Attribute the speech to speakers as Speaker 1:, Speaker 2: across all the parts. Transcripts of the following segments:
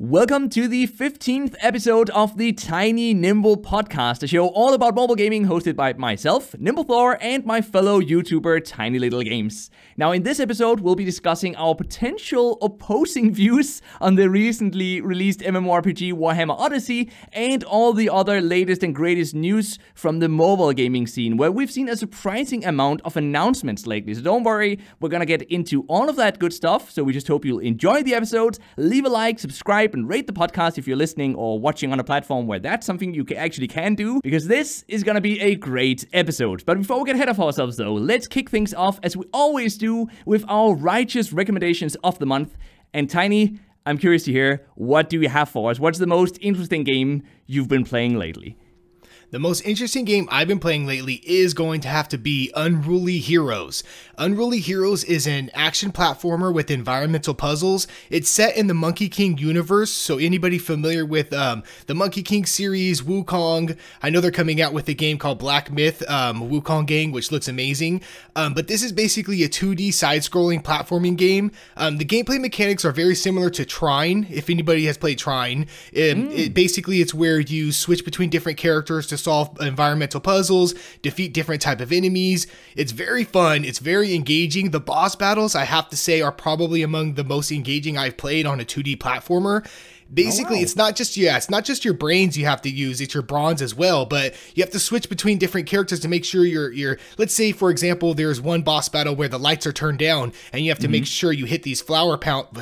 Speaker 1: Welcome to the 15th episode of the Tiny Nimble Podcast, a show all about mobile gaming hosted by myself, Nimblethor, and my fellow YouTuber, Tiny Little Games. Now, in this episode, we'll be discussing our potential opposing views on the recently released MMORPG Warhammer Odyssey and all the other latest and greatest news from the mobile gaming scene, where we've seen a surprising amount of announcements lately. So don't worry, we're gonna get into all of that good stuff, so we just hope you'll enjoy the episode. Leave a like, subscribe, and rate the podcast if you're listening or watching on a platform where that's something you actually can do, because this is gonna be a great episode. But before we get ahead of ourselves though, let's kick things off as we always do with our righteous recommendations of the month. And Tiny, I'm curious to hear, what do you have for us? What's the most interesting game you've been playing lately?
Speaker 2: The most interesting game I've been playing lately is going to have to be Unruly Heroes. Unruly Heroes is an action platformer with environmental puzzles. It's set in the Monkey King universe, so anybody familiar with the Monkey King series, Wukong, I know they're coming out with a game called Black Myth, Wukong Gang, which looks amazing. But this is basically a 2D side-scrolling platforming game. The gameplay mechanics are very similar to Trine, if anybody has played Trine. Basically, it's where you switch between different characters to solve environmental puzzles, defeat different type of enemies. It's very fun. It's very engaging. The boss battles, I have to say, are probably among the most engaging I've played on a 2D platformer. Basically, it's not just your brains you have to use, it's your bronze as well, but you have to switch between different characters to make sure you're let's say, for example, there's one boss battle where the lights are turned down and you have to make sure you hit these flower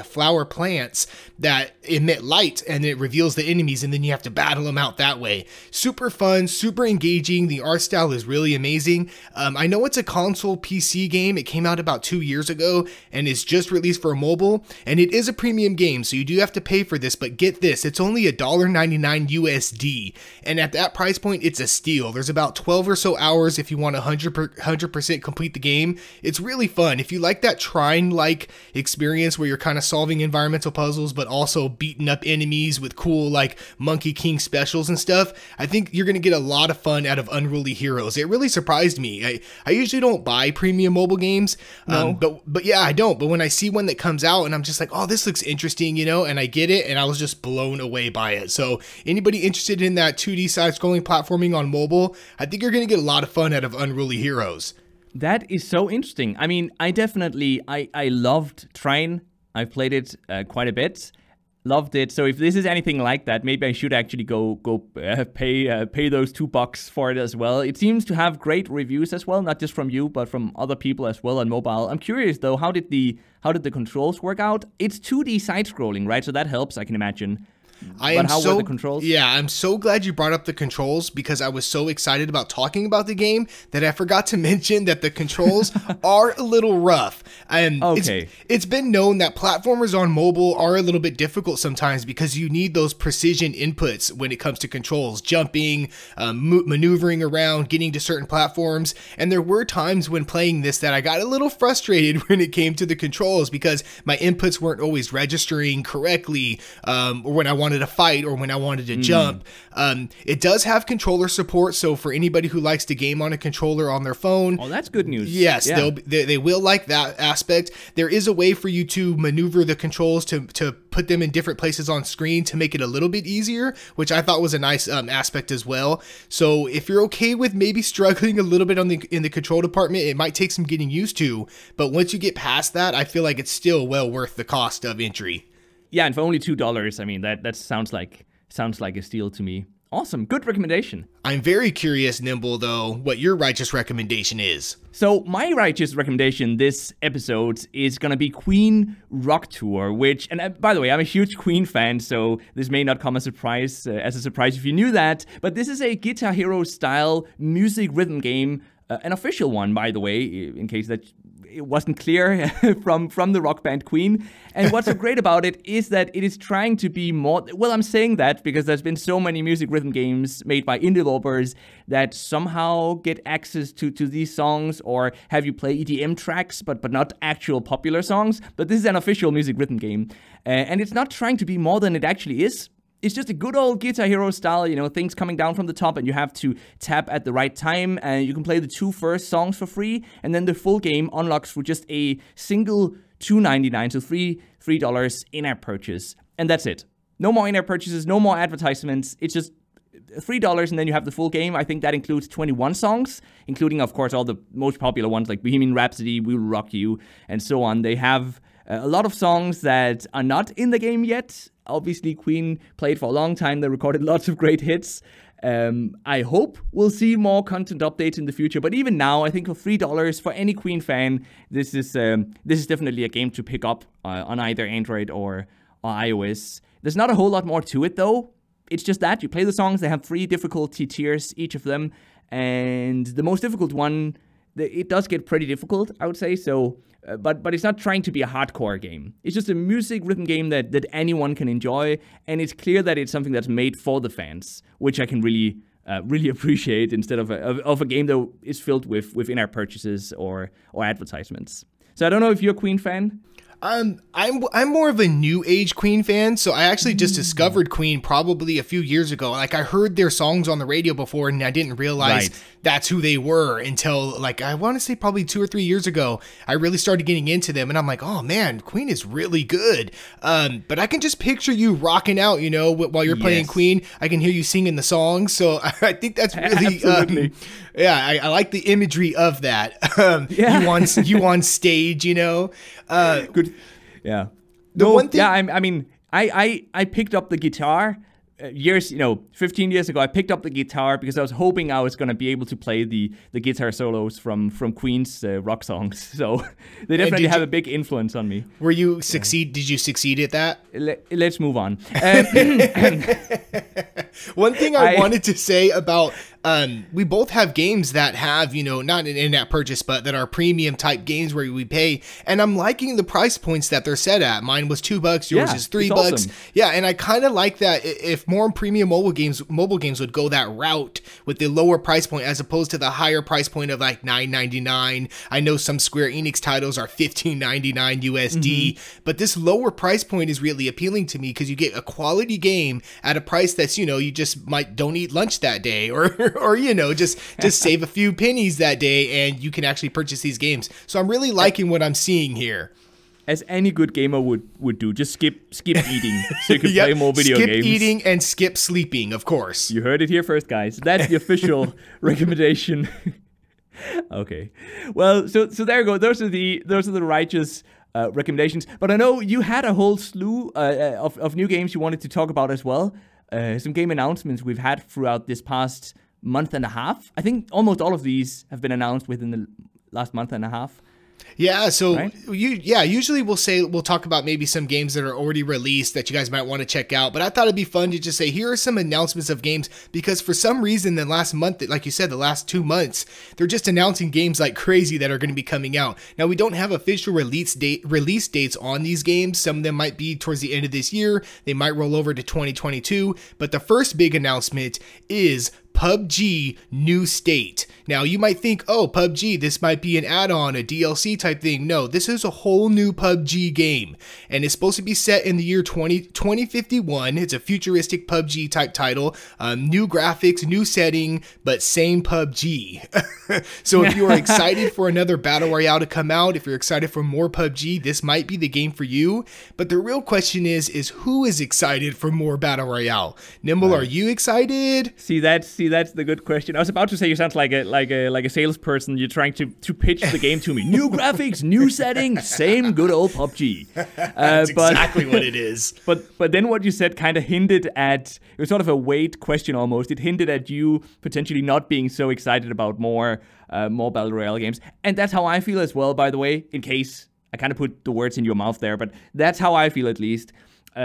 Speaker 2: plants that emit light, and it reveals the enemies, and then you have to battle them out that way. Super fun, super engaging. The art style is really amazing. I know it's a console PC game. It came out about 2 years ago and is just released for mobile, and it is a premium game, so you do have to pay for this, but get this, it's only $1.99 USD, and at that price point, it's a steal. There's about 12 or so hours if you want to 100% complete the game. It's really fun. If you like that Trine-like experience where you're kind of solving environmental puzzles, but also beating up enemies with cool, like, Monkey King specials and stuff, I think you're going to get a lot of fun out of Unruly Heroes. It really surprised me. I usually don't buy premium mobile games, but yeah, I don't. But when I see one that comes out and I'm just like, oh, this looks interesting, you know, and I get it, and I was just blown away by it. So anybody interested in that 2D side-scrolling platforming on mobile, I think you're going to get a lot of fun out of Unruly Heroes.
Speaker 1: That is so interesting. I mean, I loved Trine. I've played it quite a bit. Loved it. So if this is anything like that, maybe I should actually go pay those $2 for it as well. It seems to have great reviews as well, not just from you, but from other people as well on mobile. I'm curious though, how did the controls work out? It's 2D side scrolling, right? So that helps, I can imagine. Were the controls?
Speaker 2: Yeah, I'm so glad you brought up the controls, because I was so excited about talking about the game that I forgot to mention that the controls are a little rough. And it's been known that platformers on mobile are a little bit difficult sometimes because you need those precision inputs when it comes to controls, jumping, maneuvering around, getting to certain platforms. And there were times when playing this that I got a little frustrated when it came to the controls because my inputs weren't always registering correctly, or when I wanted to fight or when I wanted to jump. It does have controller support, so for anybody who likes to game on a controller on their phone,
Speaker 1: that's good news.
Speaker 2: Yes, yeah. They will like that aspect. There is a way for you to maneuver the controls to put them in different places on screen to make it a little bit easier, which I thought was a nice aspect as well. So if you're okay with maybe struggling a little bit in the control department, it might take some getting used to, but once you get past that, I feel like it's still well worth the cost of entry.
Speaker 1: Yeah, and for only $2, I mean, that sounds like a steal to me. Awesome, good recommendation.
Speaker 2: I'm very curious, Nimble, though, what your righteous recommendation is.
Speaker 1: So my righteous recommendation this episode is gonna be Queen Rock Tour, which, and by the way, I'm a huge Queen fan, so this may not come as a surprise if you knew that, but this is a Guitar Hero style music rhythm game, an official one, by the way, in case that it wasn't clear from the rock band Queen. And what's so great about it is that it is trying to be more, well, I'm saying that because there's been so many music rhythm games made by indie developers that somehow get access to these songs or have you play EDM tracks, but not actual popular songs. But this is an official music rhythm game. And it's not trying to be more than it actually is. It's just a good old Guitar Hero style, you know, things coming down from the top and you have to tap at the right time, and you can play the 2 first songs for free, and then the full game unlocks for just a single $2.99, so $3 in-app purchase, and that's it. No more in-app purchases, no more advertisements. It's just $3 and then you have the full game. I think that includes 21 songs, including, of course, all the most popular ones like Bohemian Rhapsody, We Will Rock You, and so on. They have a lot of songs that are not in the game yet. Obviously, Queen played for a long time. They recorded lots of great hits. I hope we'll see more content updates in the future. But even now, I think for $3 for any Queen fan, this is definitely a game to pick up on either Android or iOS. There's not a whole lot more to it, though. It's just that you play the songs. They have 3 difficulty tiers, each of them. And the most difficult one, it does get pretty difficult, I would say. So, but it's not trying to be a hardcore game. It's just a music rhythm game that anyone can enjoy. And it's clear that it's something that's made for the fans, which I can really appreciate instead of a game that is filled with in-app purchases or advertisements. So I don't know if you're a Queen fan.
Speaker 2: I'm more of a new age Queen fan, so I actually just discovered Queen probably a few years ago. Like, I heard their songs on the radio before, and I didn't realize that's who they were until, like, I want to say probably 2 or 3 years ago. I really started getting into them, and I'm like, oh man, Queen is really good. But I can just picture you rocking out, you know, while you're playing Queen. I can hear you singing the songs, so I think that's really, I like the imagery of that. You on stage, you know.
Speaker 1: Good. Yeah.
Speaker 2: One thing.
Speaker 1: Yeah. I mean, I picked up the guitar 15 years ago. I picked up the guitar because I was hoping I was going to be able to play the guitar solos from Queen's rock songs. So they definitely have a big influence on me.
Speaker 2: Were you succeed? Did you succeed at that?
Speaker 1: Let's move on.
Speaker 2: One thing I wanted to say about we both have games that have, you know, not an in-app purchase, but that are premium type games where we pay. And I'm liking the price points that they're set at. Mine was $2, yours is $3.
Speaker 1: Awesome.
Speaker 2: Yeah, and I kind of like that. If more premium mobile games would go that route with the lower price point as opposed to the higher price point of like $9.99. I know some Square Enix titles are $15.99 USD, but this lower price point is really appealing to me because you get a quality game at a price that's, you know, you just don't eat lunch that day, or you know, just save a few pennies that day and you can actually purchase these games. So I'm really liking what I'm seeing here.
Speaker 1: As any good gamer would do, just skip eating so you can play more video games.
Speaker 2: Skip eating and skip sleeping, of course.
Speaker 1: You heard it here first, guys. That's the official recommendation. Okay, well, so there you go. Those are the righteous recommendations. But I know you had a whole slew of new games you wanted to talk about as well. Some game announcements we've had throughout this past month and a half. I think almost all of these have been announced within the last month and a half.
Speaker 2: Yeah, so usually we'll talk about maybe some games that are already released that you guys might want to check out, but I thought it'd be fun to just say, here are some announcements of games, because for some reason the last month, like you said, the last 2 months, they're just announcing games like crazy that are going to be coming out. Now, we don't have official release dates on these games. Some of them might be towards the end of this year. They might roll over to 2022, but the first big announcement is PUBG New State. Now, you might think, oh, PUBG, this might be an add-on, a DLC type thing. No, this is a whole new PUBG game, and it's supposed to be set in the year 2051. It's a futuristic PUBG type title, new graphics, new setting, but same PUBG. So if you are excited for another Battle Royale to come out, if you're excited for more PUBG, this might be the game for you. But the real question is who is excited for more Battle Royale? Nimble, are you excited?
Speaker 1: See, that's the good question. I was about to say you sound like a salesperson. You're trying to pitch the game to me. New graphics, new setting, same good old PUBG.
Speaker 2: That's exactly what it is.
Speaker 1: But then what you said kind of hinted at, it was sort of a weight question almost. It hinted at you potentially not being so excited about more Battle Royale games. And that's how I feel as well, by the way, in case I kind of put the words in your mouth there. But that's how I feel, at least.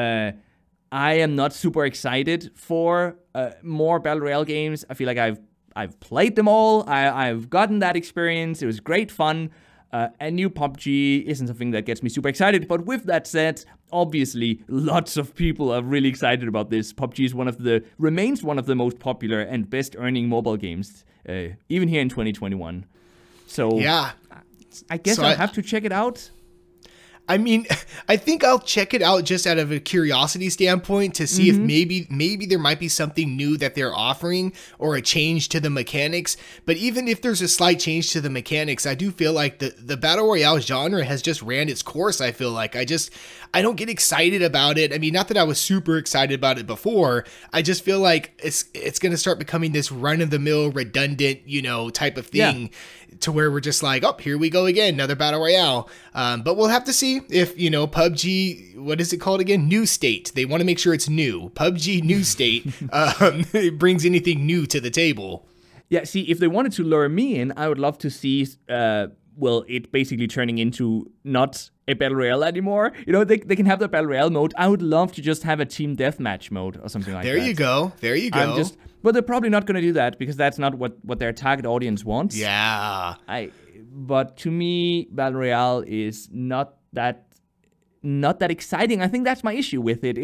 Speaker 1: I am not super excited for more Battle Royale games. I feel like I've played them all. I've gotten that experience. It was great fun. And new PUBG isn't something that gets me super excited. But with that said, obviously, lots of people are really excited about this. PUBG remains one of the most popular and best earning mobile games, even here in 2021. So
Speaker 2: yeah,
Speaker 1: I guess I'll have to check it out.
Speaker 2: I mean, I think I'll check it out just out of a curiosity standpoint to see if maybe there might be something new that they're offering or a change to the mechanics. But even if there's a slight change to the mechanics, I do feel like the Battle Royale genre has just ran its course. I feel like I don't get excited about it. I mean, not that I was super excited about it before. I just feel like it's going to start becoming this run-of-the-mill, redundant, type of thing to where we're just like, oh, here we go again, another Battle Royale. But we'll have to see if, PUBG, what is it called again? New State. They want to make sure it's new. PUBG New State it brings anything new to the table.
Speaker 1: Yeah, see, if they wanted to lure me in, I would love to see, it basically turning into not a Battle Royale anymore. They can have the Battle Royale mode. I would love to just have a Team Deathmatch mode or something like that.
Speaker 2: There you go.
Speaker 1: But they're probably not going to do that because that's not what their target audience wants.
Speaker 2: Yeah.
Speaker 1: But to me, Battle Royale is not that exciting. I think that's my issue with it.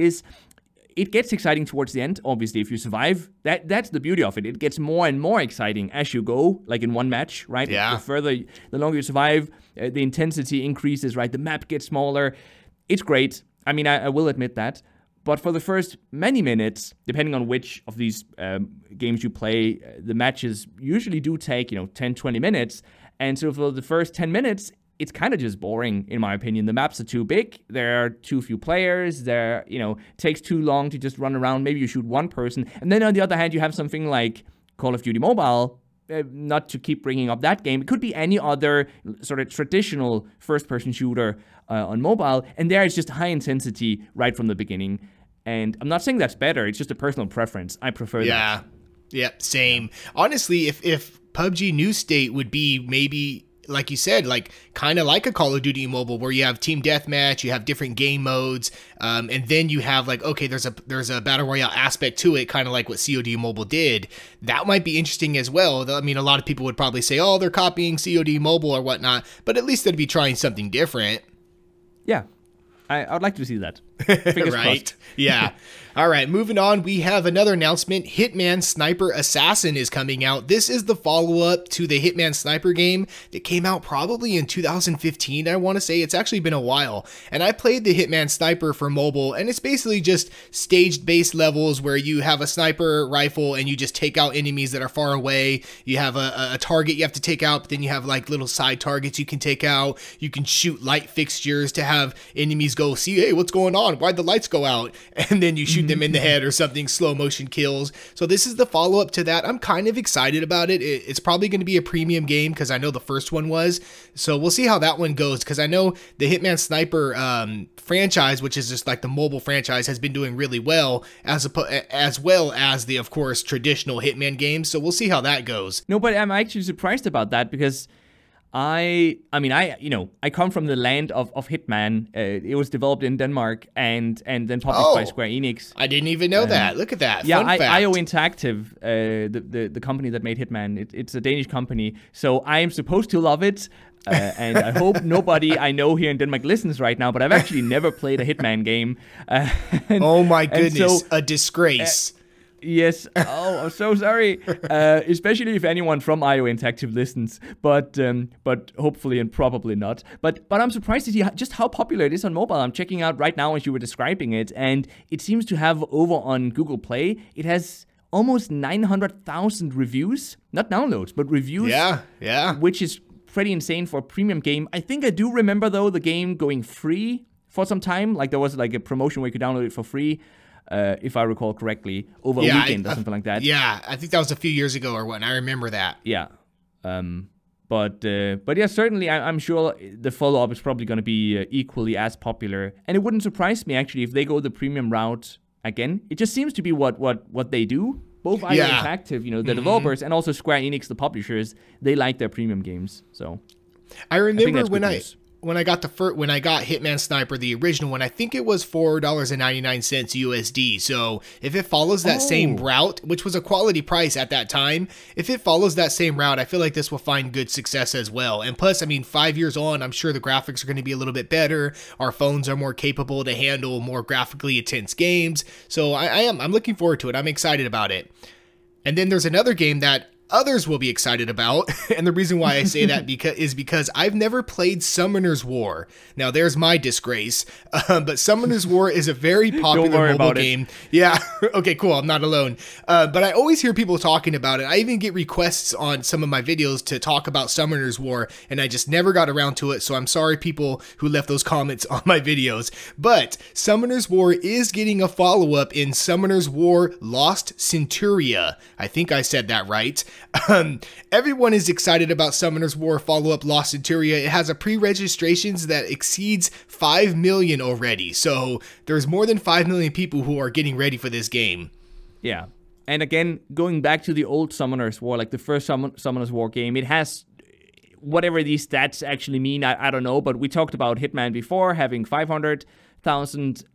Speaker 1: It gets exciting towards the end, obviously, if you survive. That's the beauty of it. It gets more and more exciting as you go, like in one match, right?
Speaker 2: Yeah.
Speaker 1: The longer you survive, the intensity increases, right? The map gets smaller. It's great. I mean, I will admit that. But for the first many minutes, depending on which of these games you play, the matches usually do take, 10, 20 minutes. And so for the first 10 minutes, it's kind of just boring, in my opinion. The maps are too big. There are too few players. It takes too long to just run around. Maybe you shoot one person. And then on the other hand, you have something like Call of Duty Mobile. Not to keep bringing up that game. It could be any other sort of traditional first-person shooter on mobile. And there it's just high intensity right from the beginning. And I'm not saying that's better. It's just a personal preference. I prefer that.
Speaker 2: Yeah, same. Honestly, if PUBG New State would be maybe, like you said, like kind of like a Call of Duty Mobile where you have Team Deathmatch, you have different game modes, and then you have like, okay, there's a Battle Royale aspect to it, kind of like what COD Mobile did. That might be interesting as well. I mean, a lot of people would probably say, oh, they're copying COD Mobile or whatnot, but at least they'd be trying something different.
Speaker 1: Yeah. I would like to see that.
Speaker 2: Fingers crossed. Yeah. All right, moving on, we have another announcement. Hitman Sniper Assassin is coming out. This is the follow-up to the Hitman Sniper game that came out probably in 2015, I want to say. It's actually been a while. And I played the Hitman Sniper for mobile, and it's basically just staged-based levels where you have a sniper rifle and you just take out enemies that are far away. You have a target you have to take out, but then you have like little side targets you can take out. You can shoot light fixtures to have enemies go, see, hey, what's going on? Why'd the lights go out? And then you shoot them in the head or something, slow motion kills. So this is the follow-up to that. I'm kind of excited about it. It's probably going to be a premium game because I know the first one was. So we'll see how that one goes because I know the Hitman Sniper franchise, which is just like the mobile franchise, has been doing really well as well as the, of course, traditional Hitman games. So we'll see how that goes.
Speaker 1: No, but I'm actually surprised about that because I come from the land of Hitman. It was developed in Denmark and then published by Square Enix.
Speaker 2: I didn't even know that. Look at that.
Speaker 1: Yeah,
Speaker 2: Fun fact.
Speaker 1: IO Interactive, the company that made Hitman, it's a Danish company. So I am supposed to love it. And I hope nobody I know here in Denmark listens right now, but I've actually never played a Hitman game.
Speaker 2: Oh my goodness, a disgrace.
Speaker 1: Yes. Oh, I'm so sorry. Especially if anyone from IO Interactive listens, but hopefully and probably not. But I'm surprised to see just how popular it is on mobile. I'm checking out right now as you were describing it, and it seems to have over on Google Play. It has almost 900,000 reviews, not downloads, but reviews.
Speaker 2: Yeah.
Speaker 1: Which is pretty insane for a premium game. I think I do remember though the game going free for some time. Like there was like a promotion where you could download it for free. If I recall correctly, over a weekend or something like that.
Speaker 2: Yeah, I think that was a few years ago or what. I remember that.
Speaker 1: Yeah. But yeah, certainly I'm sure the follow-up is probably going to be equally as popular. And it wouldn't surprise me, actually, if they go the premium route again. It just seems to be what they do. Both IO Interactive, the developers, and also Square Enix, the publishers, they like their premium games. So
Speaker 2: I remember when I got Hitman Sniper, the original one, I think it was $4.99 USD. So if it follows that same route, which was a quality price at that time, if it follows that same route, I feel like this will find good success as well. And plus, I mean, 5 years on, I'm sure the graphics are going to be a little bit better. Our phones are more capable to handle more graphically intense games. So I'm looking forward to it. I'm excited about it. And then there's another game that others will be excited about. And the reason why I say that is because I've never played Summoner's War. Now, there's my disgrace. But Summoner's War is a very popular mobile game. Yeah. Okay, cool. I'm not alone. But I always hear people talking about it. I even get requests on some of my videos to talk about Summoner's War, and I just never got around to it. So I'm sorry, people who left those comments on my videos. But Summoner's War is getting a follow-up in Summoner's War Lost Centuria. I think I said that right. Everyone is excited about Summoner's War follow-up Lost Centuria. It has a pre-registrations that exceeds 5 million already. So there's more than 5 million people who are getting ready for this game.
Speaker 1: Yeah. And again, going back to the old Summoner's War, like the first Summoner's War game, it has whatever these stats actually mean. I don't know, but we talked about Hitman before having 500,000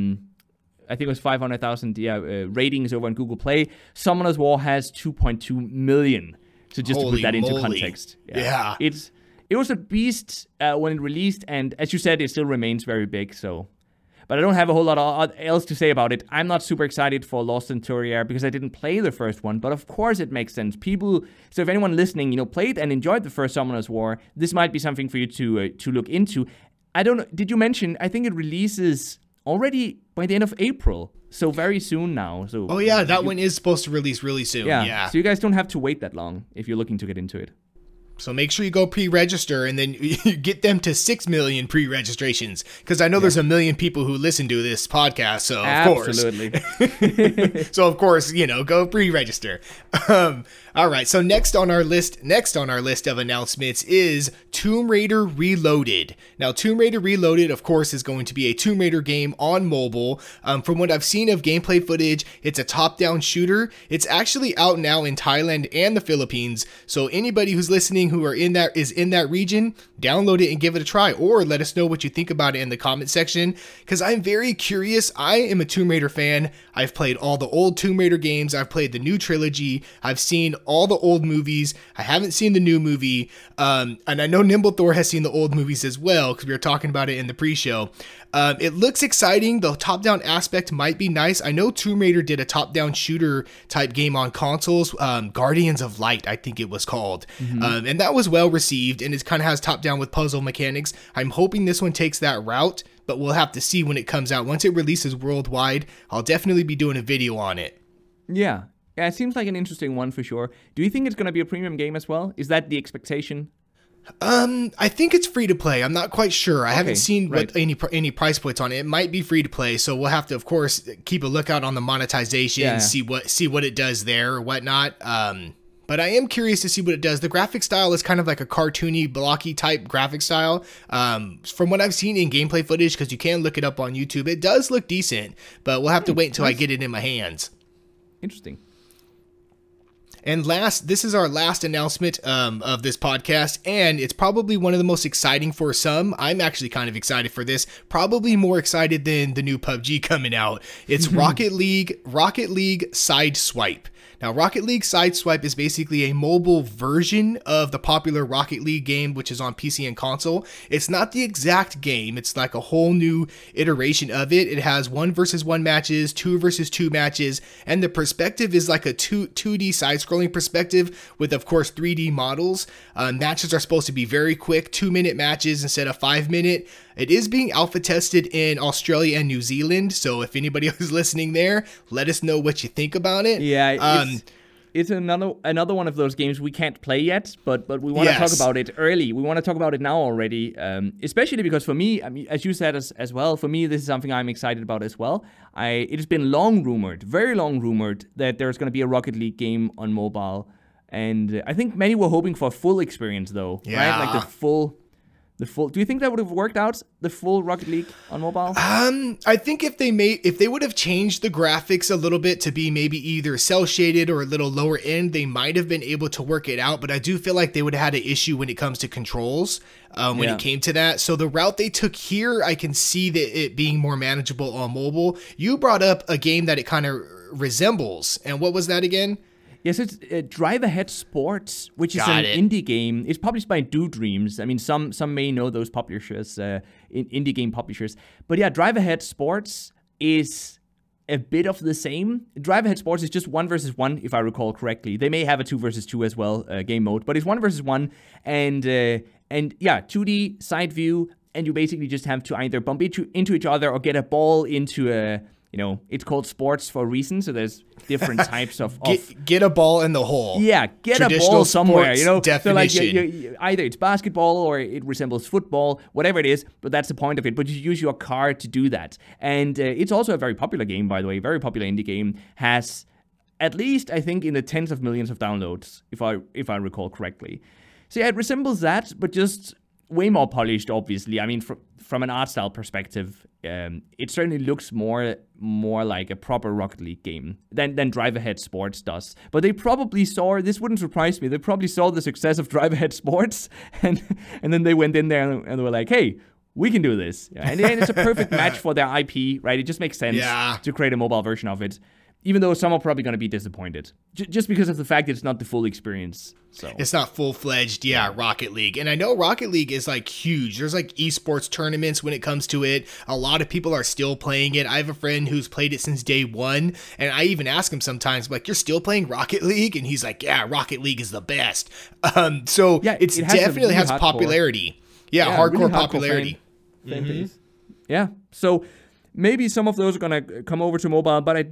Speaker 1: I think it was 500,000 ratings over on Google Play. Summoner's War has 2.2 million. So just to put that into context.
Speaker 2: Yeah.
Speaker 1: It was a beast when it released, and as you said, it still remains very big. So, but I don't have a whole lot else to say about it. I'm not super excited for Lost Centuria because I didn't play the first one, but of course it makes sense. So if anyone listening, played and enjoyed the first Summoner's War, this might be something for you to look into. I don't know, did you mention, I think it releases already by the end of April, so very soon now. So
Speaker 2: that one is supposed to release really soon. Yeah.
Speaker 1: So you guys don't have to wait that long if you're looking to get into it.
Speaker 2: So make sure you go pre-register and then you get them to 6 million pre-registrations, because I know there's a million people who listen to this podcast. So
Speaker 1: absolutely.
Speaker 2: So of course, go pre-register. All right. So next on our list of announcements is Tomb Raider Reloaded. Now, Tomb Raider Reloaded, of course, is going to be a Tomb Raider game on mobile. From what I've seen of gameplay footage, it's a top-down shooter. It's actually out now in Thailand and the Philippines. So anybody who's listening who is in that region, download it and give it a try, or let us know what you think about it in the comment section, because I'm very curious. I am a Tomb Raider fan. I've played all the old Tomb Raider games. I've played the new trilogy. I've seen all the old movies. I haven't seen the new movie. And I know Nimble Thor has seen the old movies as well, because we were talking about it in the pre-show. It looks exciting. The top-down aspect might be nice. I know Tomb Raider did a top-down shooter type game on consoles, Guardians of Light, I think it was called. And that was well received, and it kind of has top-down with puzzle mechanics. I'm hoping this one takes that route, but we'll have to see when it comes out. Once it releases worldwide, I'll definitely be doing a video on it.
Speaker 1: Yeah, it seems like an interesting one for sure. Do you think it's going to be a premium game as well? Is that the expectation?
Speaker 2: I think it's free to play. I'm not quite sure. I haven't seen what any price points on it. It might be free to play, so we'll have to, of course, keep a lookout on the monetization, see what it does there or whatnot. But I am curious to see what it does. The graphic style is kind of like a cartoony, blocky type graphic style. From what I've seen in gameplay footage, because you can look it up on YouTube, it does look decent. But we'll have to wait until I get it in my hands.
Speaker 1: Interesting.
Speaker 2: And this is our last announcement of this podcast, and it's probably one of the most exciting for some. I'm actually kind of excited for this, probably more excited than the new PUBG coming out. It's Rocket League Sideswipe. Now, Rocket League Sideswipe is basically a mobile version of the popular Rocket League game, which is on PC and console. It's not the exact game. It's like a whole new iteration of it. It has 1 versus 1 matches, 2 versus 2 matches, and the perspective is like a 2D side-scrolling perspective with, of course, 3D models. Matches are supposed to be very quick, 2-minute matches instead of 5-minute. It is being alpha tested in Australia and New Zealand, so if anybody is listening there, let us know what you think about it.
Speaker 1: Yeah, it's another one of those games we can't play yet, but we want to talk about it early. We want to talk about it now already, especially because for me, I mean, as you said as well, for me, this is something I'm excited about as well. It has been very long rumored, that there's going to be a Rocket League game on mobile, and I think many were hoping for a full experience, though, right? Like the full. Do you think that would have worked out, the full Rocket League on mobile?
Speaker 2: I think if they would have changed the graphics a little bit to be maybe either cel shaded or a little lower end, they might have been able to work it out. But I do feel like they would have had an issue when it comes to controls when it came to that. So the route they took here, I can see that it being more manageable on mobile. You brought up a game that it kind of resembles, and what was that again?
Speaker 1: Yes, it's Drive Ahead Sports, which is an indie game. It's published by Do Dreams. I mean, some may know those publishers, indie game publishers. But yeah, Drive Ahead Sports is a bit of the same. Drive Ahead Sports is just 1 versus 1, if I recall correctly. They may have a 2 versus 2 as well, game mode, but it's 1 versus 1, and yeah, 2D side view, and you basically just have to either bump into each other or get a ball into a, it's called sports for a reason, so there's different types of...
Speaker 2: Get a ball in the hole.
Speaker 1: Yeah, get a ball somewhere,
Speaker 2: Definition.
Speaker 1: So like, either it's basketball or it resembles football, whatever it is, but that's the point of it. But you use your car to do that. And it's also a very popular game, by the way, very popular indie game, has at least, I think, in the tens of millions of downloads, if I recall correctly. So yeah, it resembles that, but just way more polished, obviously. I mean, from an art style perspective, it certainly looks more like a proper Rocket League game than Drive Ahead Sports does. But they probably saw, this wouldn't surprise me, they probably saw the success of Drive Ahead Sports, and then they went in there and they were like, hey, we can do this. Yeah, and it's a perfect match for their IP, right? It just makes sense to create a mobile version of it. Even though some are probably going to be disappointed. Just because of the fact that it's not the full experience. So
Speaker 2: it's not full-fledged, Rocket League. And I know Rocket League is, like, huge. There's, like, esports tournaments when it comes to it. A lot of people are still playing it. I have a friend who's played it since day one. And I even ask him sometimes, like, you're still playing Rocket League? And he's like, yeah, Rocket League is the best. So it definitely has popularity. Yeah, hardcore really popularity.
Speaker 1: Fan base. Yeah, so... maybe some of those are going to come over to mobile, but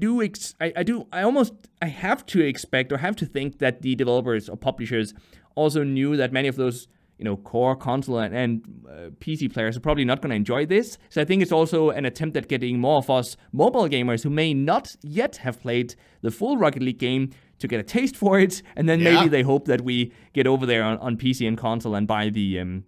Speaker 1: I have to expect or have to think that the developers or publishers also knew that many of those, core console and PC players are probably not going to enjoy this. So I think it's also an attempt at getting more of us mobile gamers who may not yet have played the full Rocket League game to get a taste for it, and then maybe they hope that we get over there on PC and console and buy the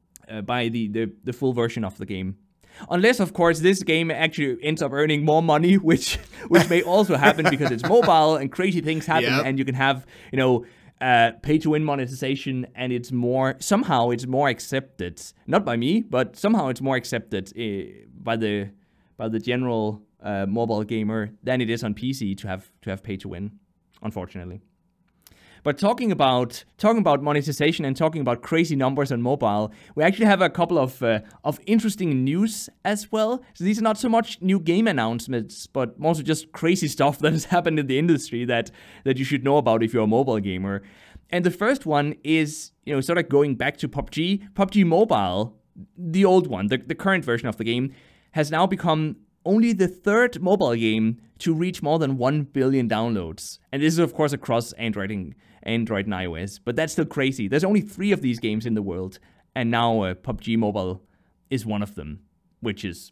Speaker 1: full version of the game. Unless, of course, this game actually ends up earning more money, which may also happen because it's mobile and crazy things happen, and you can have, pay-to-win monetization, and somehow it's more accepted, not by me, but somehow it's more accepted by the general mobile gamer than it is on PC to have pay-to-win, unfortunately. But talking about monetization and talking about crazy numbers on mobile, we actually have a couple of interesting news as well. So these are not so much new game announcements, but mostly just crazy stuff that has happened in the industry that you should know about if you're a mobile gamer. And the first one is, sort of going back to PUBG. PUBG Mobile, the old one, the current version of the game, has now become only the third mobile game to reach more than 1 billion downloads. And this is, of course, across Android and iOS. But that's still crazy. There's only 3 of these games in the world. And now PUBG Mobile is one of them, which is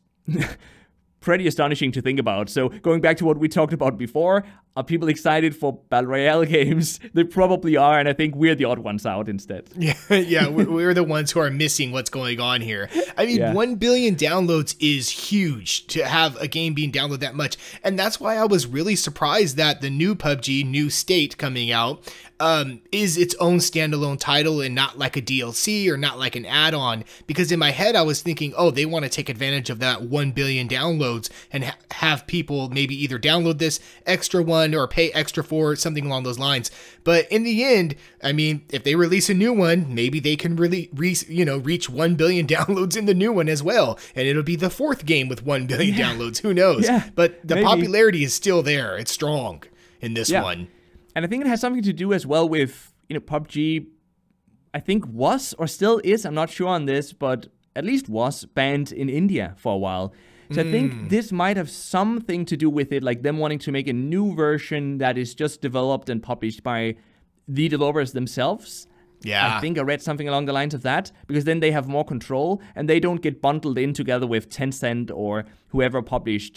Speaker 1: pretty astonishing to think about. So going back to what we talked about before, are people excited for Battle Royale games? They probably are, and I think we're the odd ones out instead.
Speaker 2: Yeah, we're the ones who are missing what's going on here. I mean, 1 billion downloads is huge to have a game being downloaded that much. And that's why I was really surprised that the new PUBG, New State coming out, is its own standalone title and not like a DLC or not like an add-on. Because in my head, I was thinking, oh, they want to take advantage of that 1 billion downloads and have people maybe either download this extra one or pay extra for something along those lines. But in the end, I mean, if they release a new one, maybe they can really reach 1 billion downloads in the new one as well. And it'll be the 4th game with 1 billion downloads. Who knows? Yeah, but the popularity is still there. It's strong in this one.
Speaker 1: And I think it has something to do as well with, PUBG, I think was or still is, I'm not sure on this, but at least was banned in India for a while. So I think this might have something to do with it, like them wanting to make a new version that is just developed and published by the developers themselves. Yeah. I think I read something along the lines of that, because then they have more control and they don't get bundled in together with Tencent or whoever published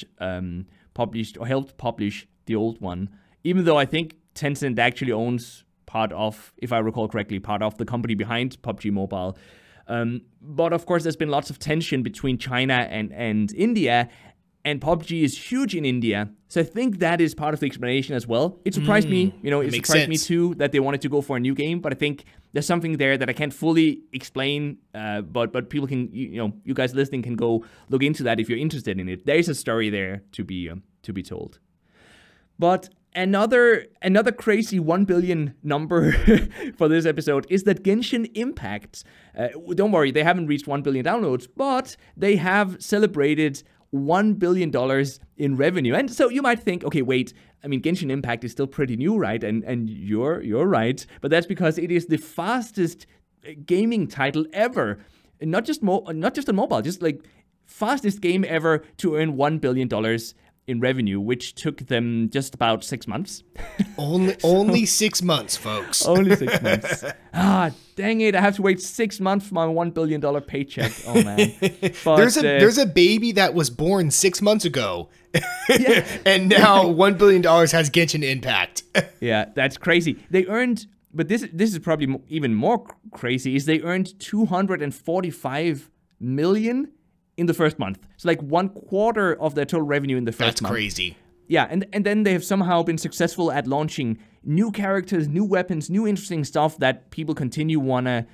Speaker 1: or helped publish the old one. Even though I think Tencent actually owns part of, if I recall correctly, part of the company behind PUBG Mobile. But of course, there's been lots of tension between China and India, and PUBG is huge in India. So I think that is part of the explanation as well. It surprised me, it surprised me too that they wanted to go for a new game, but I think there's something there that I can't fully explain, but people can, you guys listening can go look into that if you're interested in it. There's a story there to be told. But another crazy 1 billion number for this episode is that Genshin Impact, don't worry, they haven't reached 1 billion downloads, but they have celebrated $1 billion in revenue. And so you might think, okay, wait, I mean, Genshin Impact is still pretty new, right? And you're right, but that's because it is the fastest gaming title ever. Not just on mobile, just like fastest game ever to earn $1 billion in revenue, which took them just about 6 months.
Speaker 2: Only 6 months, folks.
Speaker 1: Only 6 months. Dang it! I have to wait 6 months for my $1 billion paycheck. Oh man! But,
Speaker 2: there's a baby that was born 6 months ago, and now $1 billion has Genshin Impact.
Speaker 1: Yeah, that's crazy. They earned, but this is probably even more crazy. Is they earned $245 million in the first month. So like 1/4 of their total revenue in the first month.
Speaker 2: That's crazy.
Speaker 1: Yeah, and then they have somehow been successful at launching new characters, new weapons, new interesting stuff that people continue wanting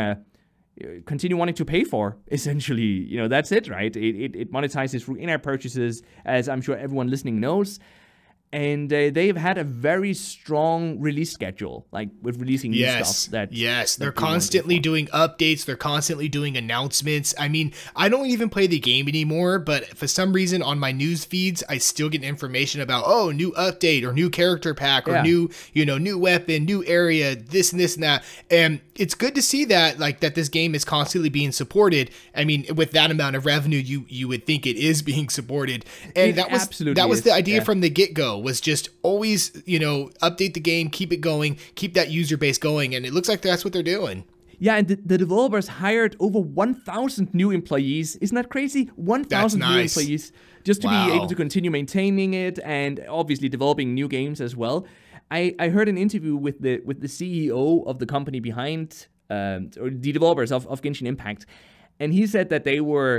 Speaker 1: to pay for. Essentially, that's it, right? It monetizes through in-app purchases, as I'm sure everyone listening knows. And they've had a very strong release schedule, like with releasing new stuff.
Speaker 2: They're constantly doing updates. They're constantly doing announcements. I mean, I don't even play the game anymore, but for some reason on my news feeds, I still get information about, new update or new character pack or new weapon, new area, this and this and that. And it's good to see that, like, that this game is constantly being supported. I mean, with that amount of revenue, you would think it is being supported. And that was the idea from the get-go. Was just always, update the game, keep it going, keep that user base going, and it looks like that's what they're doing.
Speaker 1: Yeah, and the developers hired over 1,000 new employees. Isn't that crazy? 1,000 new employees just to be able to continue maintaining it and obviously developing new games as well. I heard an interview with the CEO of the company behind, or the developers of Genshin Impact, and he said that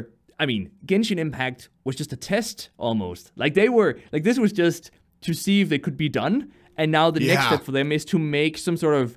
Speaker 1: Genshin Impact was just a test almost. Like this was just to see if they could be done. And now the next step for them is to make some sort of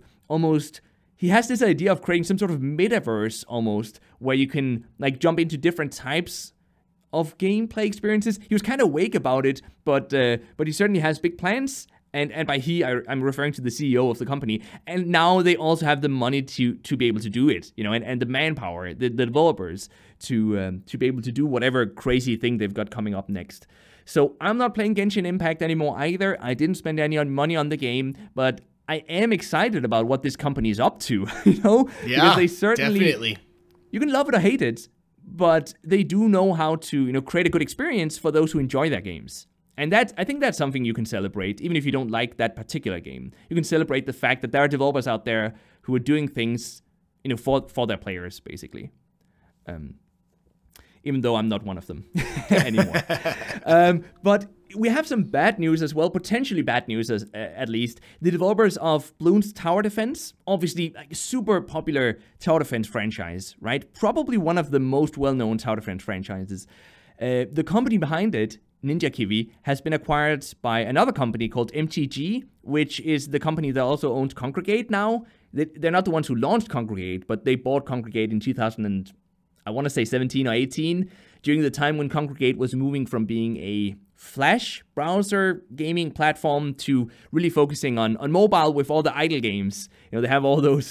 Speaker 1: he has this idea of creating some sort of metaverse almost, where you can like jump into different types of gameplay experiences. He was kind of vague about it, but he certainly has big plans. And by I'm referring to the CEO of the company. And now they also have the money to be able to do it, and the manpower, the developers to be able to do whatever crazy thing they've got coming up next. So I'm not playing Genshin Impact anymore either. I didn't spend any money on the game, but I am excited about what this company is up to,
Speaker 2: Yeah,
Speaker 1: because they certainly,
Speaker 2: definitely.
Speaker 1: You can love it or hate it, but they do know how to, create a good experience for those who enjoy their games. And I think that's something you can celebrate, even if you don't like that particular game. You can celebrate the fact that there are developers out there who are doing things, for their players, basically. Even though I'm not one of them anymore. But we have some bad news as well, potentially bad news at least. The developers of Bloons Tower Defense, obviously like a super popular tower defense franchise, right? Probably one of the most well-known tower defense franchises. The company behind it, Ninja Kiwi, has been acquired by another company called MTG, which is the company that also owns Kongregate now. They're not the ones who launched Kongregate, but they bought Kongregate in 2017 or 18, during the time when Kongregate was moving from being a Flash browser gaming platform to really focusing on mobile with all the idle games. They have all those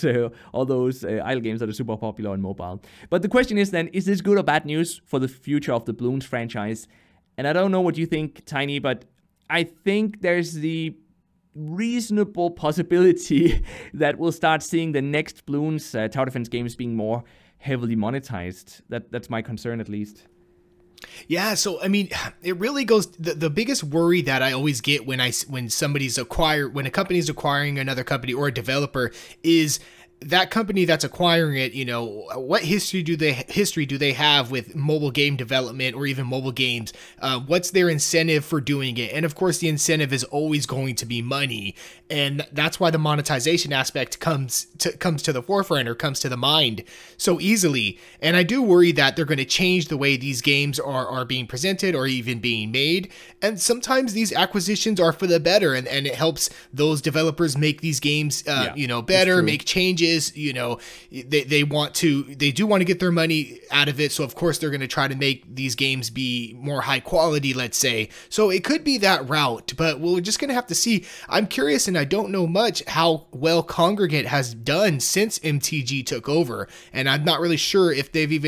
Speaker 1: idle games that are super popular on mobile. But the question is then, is this good or bad news for the future of the Bloons franchise? And I don't know what you think, Tiny, but I think there's the reasonable possibility that we'll start seeing the next Bloons tower defense games being more heavily monetized. That's my concern, at least.
Speaker 2: Yeah, so I mean, it really goes. The biggest worry that I always get when a company's acquiring another company or a developer is that company that's acquiring it, what history do they have with mobile game development or even mobile games? What's their incentive for doing it? And of course, the incentive is always going to be money, and that's why the monetization aspect comes to the forefront or comes to the mind so easily. And I do worry that they're going to change the way these games are being presented or even being made. And sometimes these acquisitions are for the better, and it helps those developers make these games, better, make changes. They do want to get their money out of it, so of course they're going to try to make these games be more high quality, let's say. So it could be that route, but we're just going to have to see. I'm curious, and I don't know much how well Kongregate has done since MTG took over, and I'm not really sure if they've even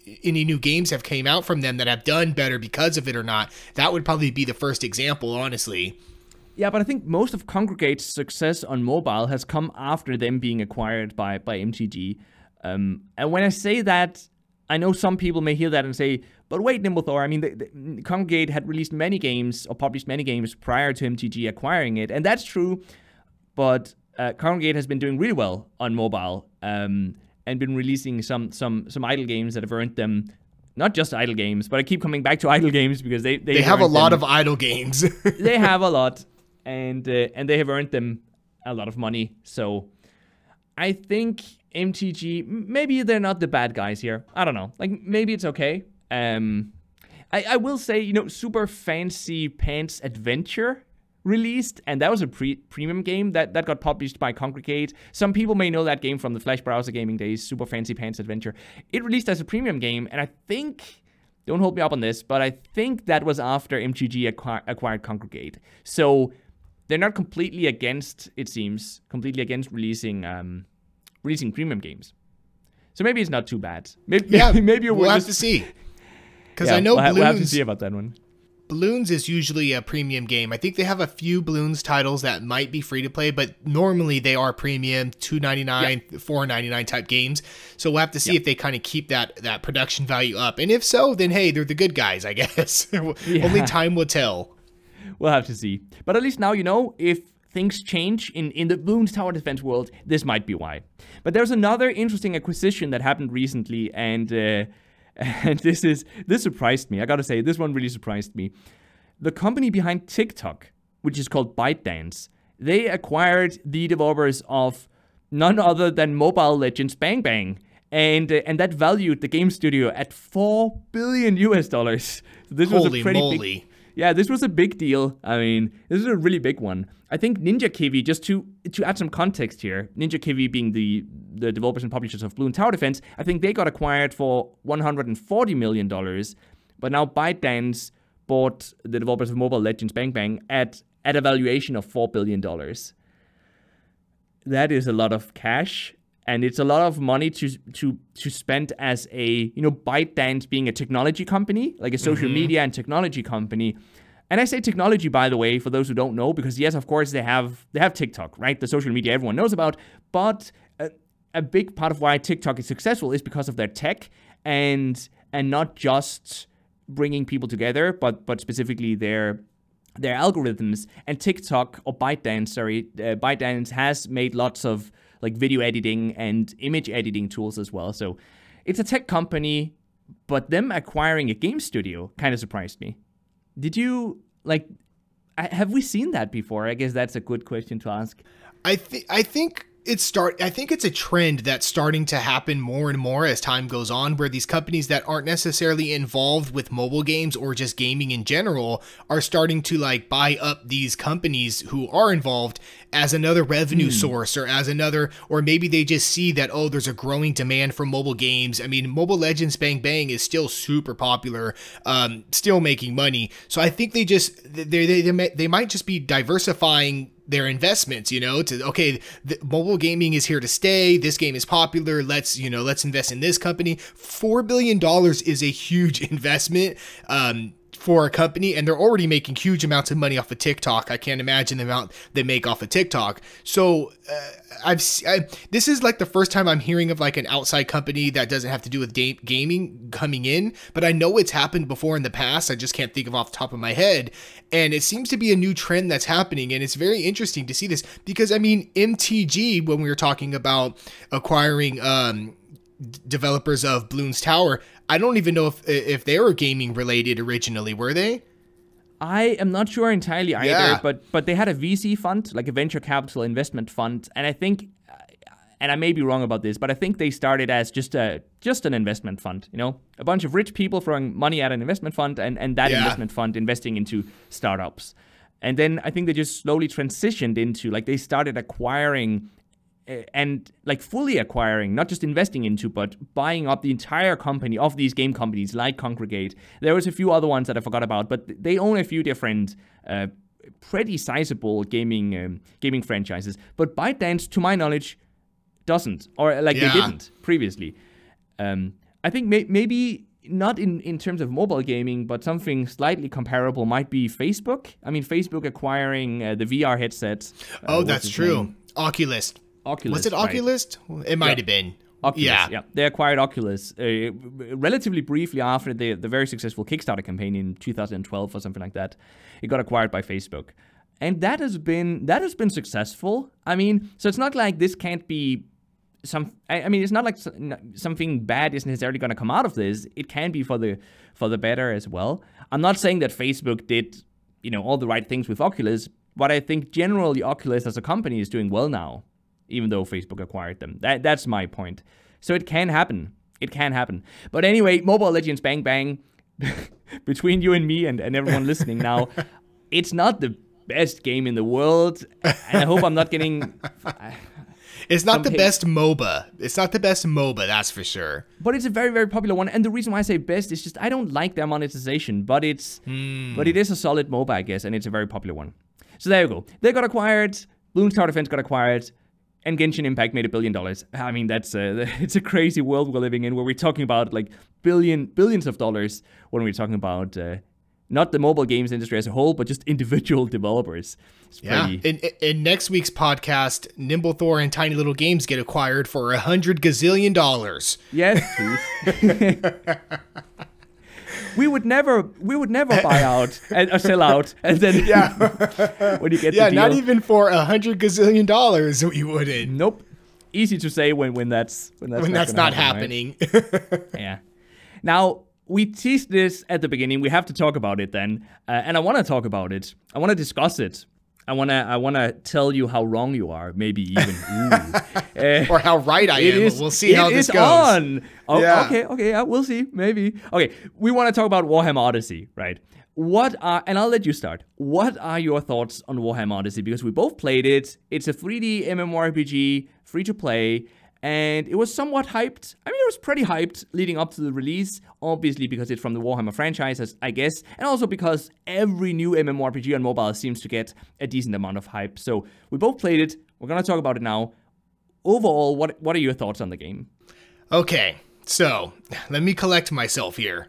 Speaker 2: any new games have came out from them that have done better because of it or not. That would probably be the first example, honestly.
Speaker 1: Yeah, but I think most of Kongregate's success on mobile has come after them being acquired by MTG. And when I say that, I know some people may hear that and say, but wait, Nimblethor, I mean, Kongregate had released many games or published many games prior to MTG acquiring it. And that's true, but Kongregate has been doing really well on mobile and been releasing some idle games that have earned them, not just idle games, but I keep coming back to idle games because they
Speaker 2: have a lot of idle games.
Speaker 1: They have a lot, and they have earned them a lot of money. So I think MTG, maybe they're not the bad guys here. I don't know. Like, maybe it's okay. I will say, Super Fancy Pants Adventure released, and that was a premium game that got published by Kongregate. Some people may know that game from the Flash browser gaming days, Super Fancy Pants Adventure. It released as a premium game, and I think, don't hold me up on this, but I think that was after MTG acquired Kongregate. So they're not completely against, it seems, releasing premium games. So maybe it's not too bad. Maybe
Speaker 2: we'll have to see. Because I know
Speaker 1: we'll have to see about that one.
Speaker 2: Bloons is usually a premium game. I think they have a few Bloons titles that might be free to play, but normally they are premium, $2.99, $4.99 type games. So we'll have to see if they kind of keep that production value up. And if so, then hey, they're the good guys, I guess. Only time will tell.
Speaker 1: We'll have to see. But at least now if things change in the Bloons Tower Defense world, this might be why. But there's another interesting acquisition that happened recently, and this surprised me. I gotta say, this one really surprised me. The company behind TikTok, which is called ByteDance, they acquired the developers of none other than Mobile Legends Bang Bang, and that valued the game studio at $4 billion. So this was a pretty big. Yeah, this was a big deal. I mean, this is a really big one. I think Ninja Kiwi, just to add some context here, Ninja Kiwi being the developers and publishers of Bloons Tower Defense, I think they got acquired for $140 million. But now ByteDance bought the developers of Mobile Legends Bang Bang at a valuation of $4 billion. That is a lot of cash. And it's a lot of money to spend as a, ByteDance being a technology company, like a social media and technology company. And I say technology, by the way, for those who don't know, because yes, of course, they have TikTok, right? The social media everyone knows about. But a big part of why TikTok is successful is because of their tech and not just bringing people together, but specifically their algorithms. And TikTok, or ByteDance, ByteDance has made lots of like video editing and image editing tools as well. So it's a tech company, but them acquiring a game studio kind of surprised me. Did you, have we seen that before? I guess that's a good question to ask.
Speaker 2: I think it's a trend that's starting to happen more and more as time goes on, where these companies that aren't necessarily involved with mobile games or just gaming in general are starting to buy up these companies who are involved as another revenue source, or maybe they just see that, there's a growing demand for mobile games. I mean, Mobile Legends Bang Bang is still super popular, still making money. So I think they might just be diversifying their investments, mobile gaming is here to stay. This game is popular. Let's invest in this company. $4 billion is a huge investment for a company, and they're already making huge amounts of money off of TikTok. I can't imagine the amount they make off of TikTok. So this is the first time I'm hearing of an outside company that doesn't have to do with gaming coming in, but I know it's happened before in the past. I just can't think of off the top of my head. And it seems to be a new trend that's happening, and it's very interesting to see this because, MTG, when we were talking about acquiring developers of Bloons Tower, I don't even know if they were gaming related originally. Were they?
Speaker 1: I am not sure entirely either, but they had a VC fund, like a venture capital investment fund, and I think, and I may be wrong about this, but I think they started as just an investment fund, a bunch of rich people throwing money at an investment fund, and that investment fund investing into startups. And then I think they just slowly transitioned into, they started acquiring and fully acquiring, not just investing into, but buying up the entire company of these game companies like Kongregate. There was a few other ones that I forgot about, but they own a few different, pretty sizable gaming franchises. But ByteDance, to my knowledge, doesn't, or they didn't previously. I think maybe not in terms of mobile gaming, but something slightly comparable might be Facebook. I mean, Facebook acquiring the VR headset.
Speaker 2: That's true. Oculus. Was it Oculus? Right. It might have been.
Speaker 1: Oculus, yeah. They acquired Oculus relatively briefly after the very successful Kickstarter campaign in 2012 or something like that. It got acquired by Facebook. And that has been successful. I mean, so it's not like this can't be it's not like something bad is necessarily going to come out of this. It can be for the better as well. I'm not saying that Facebook did, all the right things with Oculus, but I think generally Oculus as a company is doing well now, even though Facebook acquired them. That's my point. So it can happen. It can happen. But anyway, Mobile Legends Bang Bang, between you and me and everyone listening now, it's not the best game in the world. And I hope I'm not getting...
Speaker 2: It's not the best MOBA. It's not the best MOBA, that's for sure.
Speaker 1: But it's a very, very popular one. And the reason why I say best is just I don't like their monetization. But it is a solid MOBA, I guess. And it's a very popular one. So there you go. They got acquired. Bloons Tower Defense got acquired. And Genshin Impact made $1 billion. I mean, it's a crazy world we're living in where we're talking about like billions of dollars when we're talking about... not the mobile games industry as a whole, but just individual developers.
Speaker 2: In next week's podcast, Nimble Thor and Tiny Little Games get acquired for $100 gazillion.
Speaker 1: Yes, please. We would never buy out or sell out, and then when you get the deal.
Speaker 2: Not even for $100 gazillion, we wouldn't.
Speaker 1: Nope. Easy to say when that's
Speaker 2: not happening.
Speaker 1: Right? Yeah. Now. We teased this at the beginning. We have to talk about it then. And I want to talk about it. I want to discuss it. I want to tell you how wrong you are, maybe even.
Speaker 2: Or how right I am. We'll see how this goes.
Speaker 1: On. Oh, yeah. Okay, yeah, we'll see, maybe. Okay, we want to talk about Warhammer Odyssey, right? And I'll let you start. What are your thoughts on Warhammer Odyssey? Because we both played it. It's a 3D MMORPG, free to play. And it was somewhat hyped. I mean, it was pretty hyped leading up to the release, obviously because it's from the Warhammer franchise, I guess, and also because every new MMORPG on mobile seems to get a decent amount of hype. So we both played it. We're going to talk about it now. Overall, what are your thoughts on the game?
Speaker 2: Okay, so let me collect myself here.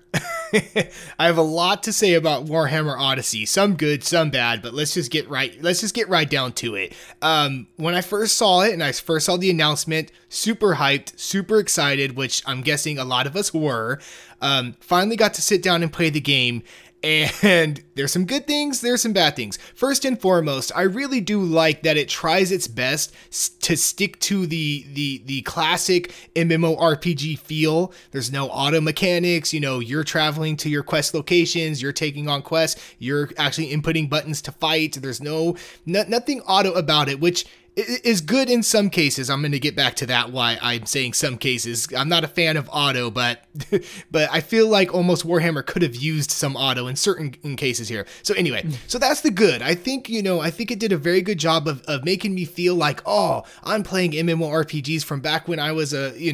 Speaker 2: I have a lot to say about Warhammer Odyssey, some good, some bad, but let's just get right down to it. When I first saw it and I first saw the announcement, super hyped, super excited, which I'm guessing a lot of us were. Finally got to sit down and play the game. And there's some good things, there's some bad things. First and foremost, I really do like that it tries its best to stick to the classic MMORPG feel. There's no auto mechanics, you're traveling to your quest locations, you're taking on quests, you're actually inputting buttons to fight. There's nothing auto about it, which is good in some cases. I'm going to get back to that, why I'm saying some cases. I'm not a fan of auto, but I feel like almost Warhammer could have used some auto in certain cases here. So anyway, so that's the good. I think it did a very good job of making me feel like, oh, I'm playing MMORPGs from back when I was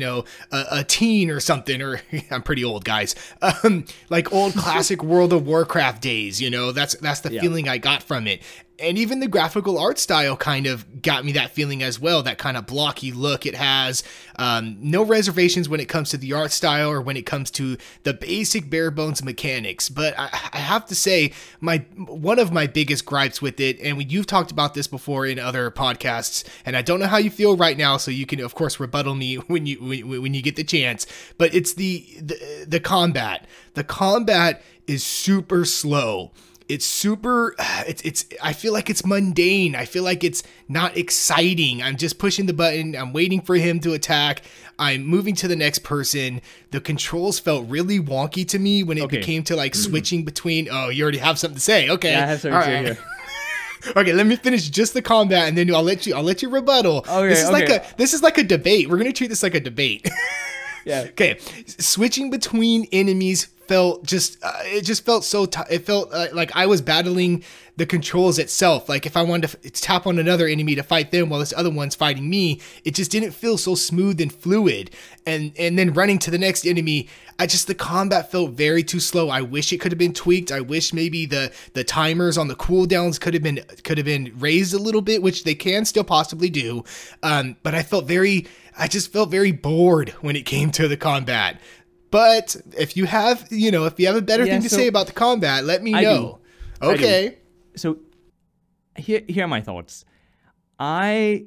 Speaker 2: a teen or something, or I'm pretty old, guys. Like old classic World of Warcraft days, that's the feeling I got from it. And even the graphical art style kind of got me that feeling as well, that kind of blocky look it has. No reservations when it comes to the art style or when it comes to the basic bare bones mechanics. But I have to say, one of my biggest gripes with it, and you've talked about this before in other podcasts, and I don't know how you feel right now, so you can, of course, rebuttal me when you get the chance, but it's the combat. The combat is super slow. I feel like it's mundane. I feel like it's not exciting. I'm just pushing the button. I'm waiting for him to attack. I'm moving to the next person. The controls felt really wonky to me when it became to like switching between, oh, you already have something to say. Okay.
Speaker 1: Yeah, I have something to say here.
Speaker 2: Okay, let me finish just the combat and then I'll let you rebuttal.
Speaker 1: Okay,
Speaker 2: this is like a debate. We're going to treat this like a debate.
Speaker 1: Yeah.
Speaker 2: Okay. Switching between enemies felt it felt like I was battling the controls itself. Like if I wanted to tap on another enemy to fight them while this other one's fighting me, it just didn't feel so smooth and fluid. And then running to the next enemy, the combat felt very too slow. I wish it could have been tweaked. I wish maybe the timers on the cooldowns could have been raised a little bit, which they can still possibly do. But I just felt very bored when it came to the combat. But if you have, if you have a better thing to say about the combat, let me know. Okay.
Speaker 1: So here are my thoughts. I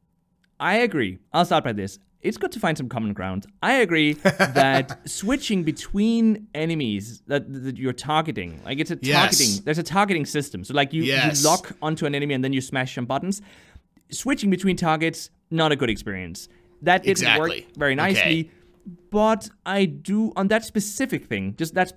Speaker 1: agree. I'll start by this. It's good to find some common ground. I agree that switching between enemies that you're targeting, like it's a targeting, there's a targeting system. So like you lock onto an enemy and then you smash some buttons. Switching between targets, not a good experience. That didn't work very nicely. Okay. But I do, on that specific thing,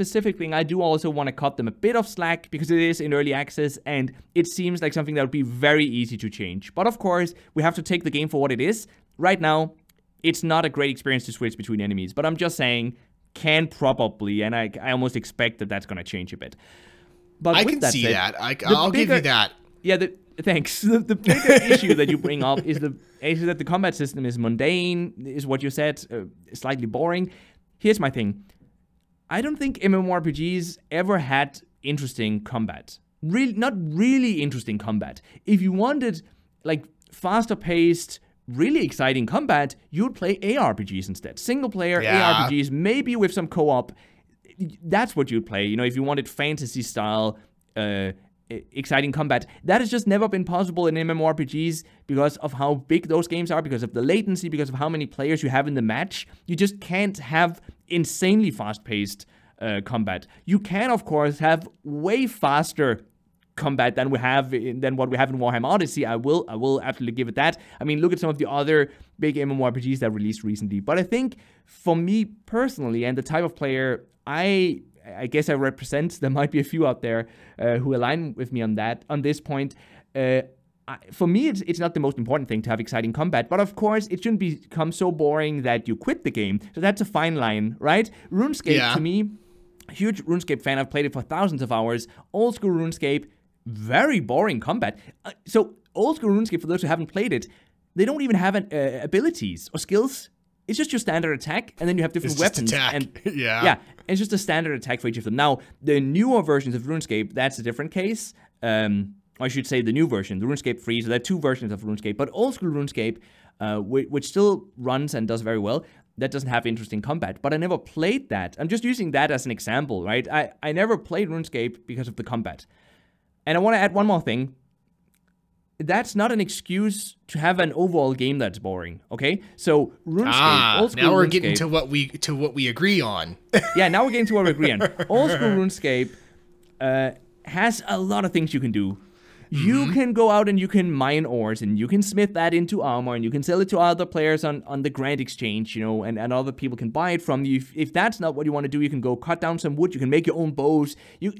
Speaker 1: I do also want to cut them a bit of slack because it is in early access and it seems like something that would be very easy to change. But of course, we have to take the game for what it is. Right now, it's not a great experience to switch between enemies, but I'm just saying, can probably, and I almost expect that that's going to change a bit. But
Speaker 2: I can see that. I'll give you that.
Speaker 1: Yeah, thanks. The bigger issue that you bring up is that the combat system is mundane, is what you said, slightly boring. Here's my thing. I don't think MMORPGs ever had interesting combat. Not really interesting combat. If you wanted, like, faster paced, really exciting combat, you'd play ARPGs instead. Single player ARPGs, maybe with some co-op. That's what you'd play. If you wanted fantasy style, exciting combat. That has just never been possible in MMORPGs because of how big those games are, because of the latency, because of how many players you have in the match. You just can't have insanely fast-paced combat. You can, of course, have way faster combat than what we have in Warhammer Odyssey. I will absolutely give it that. I mean, look at some of the other big MMORPGs that released recently. But I think for me personally and the type of player I guess I represent, there might be a few out there who align with me on this point. For me, it's not the most important thing to have exciting combat, but of course, it shouldn't become so boring that you quit the game. So that's a fine line, right? RuneScape, to me, huge RuneScape fan. I've played it for thousands of hours. Old school RuneScape, very boring combat. So old school RuneScape, for those who haven't played it, they don't even have abilities or skills. It's just your standard attack, and then you have different weapons. And it's just a standard attack for each of them. Now, the newer versions of RuneScape, that's a different case. I should say the new version, the RuneScape 3. So there are two versions of RuneScape. But old school RuneScape, which still runs and does very well, that doesn't have interesting combat. But I never played that. I'm just using that as an example, right? I never played RuneScape because of the combat. And I want to add one more thing. That's not an excuse to have an overall game that's boring, okay? So RuneScape, old school
Speaker 2: now we're
Speaker 1: RuneScape,
Speaker 2: getting to what we agree on.
Speaker 1: Yeah, now we're getting to what we agree on. Old school RuneScape has a lot of things you can do. You can go out and you can mine ores, and you can smith that into armor, and you can sell it to other players on the Grand Exchange, and other people can buy it from you. If that's not what you want to do, you can go cut down some wood, you can make your own bows,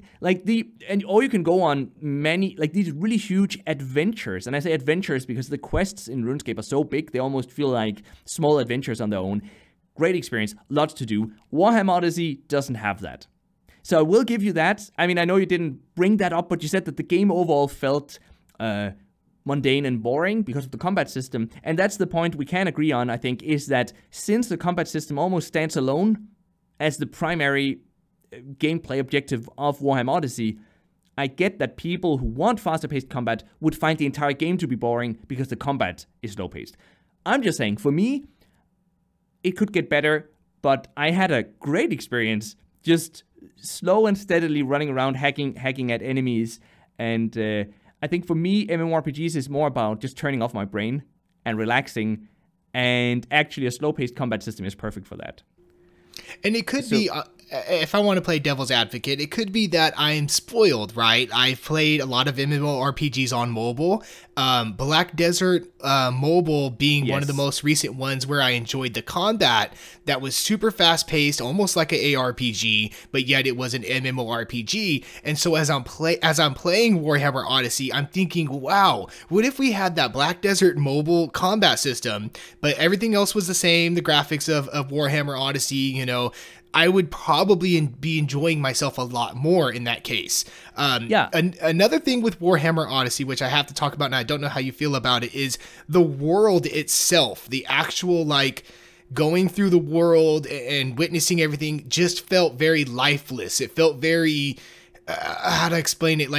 Speaker 1: or you can go on many, like, these really huge adventures. And I say adventures because the quests in RuneScape are so big, they almost feel like small adventures on their own. Great experience, lots to do. Warhammer Odyssey doesn't have that. So I will give you that. I mean, I know you didn't bring that up, but you said that the game overall felt mundane and boring because of the combat system. And that's the point we can agree on, I think, is that since the combat system almost stands alone as the primary gameplay objective of Warhammer Odyssey, I get that people who want faster-paced combat would find the entire game to be boring because the combat is slow-paced. I'm just saying, for me, it could get better, but I had a great experience just slow and steadily running around hacking at enemies. And I think for me, MMORPGs is more about just turning off my brain and relaxing, and actually a slow-paced combat system is perfect for that.
Speaker 2: And it could be, if I want to play devil's advocate, it could be that I'm spoiled, right? I've played a lot of MMORPGs on mobile. Black Desert Mobile being one of the most recent ones where I enjoyed the combat that was super fast-paced, almost like an ARPG, but yet it was an MMORPG. And so as I'm playing Warhammer Odyssey, I'm thinking, wow, what if we had that Black Desert Mobile combat system, but everything else was the same, the graphics of Warhammer Odyssey, I would probably be enjoying myself a lot more in that case. Another thing with Warhammer Odyssey, which I have to talk about, and I don't know how you feel about it, is the world itself. The actual, going through the world and witnessing everything just felt very lifeless. It felt very, how to explain it? Like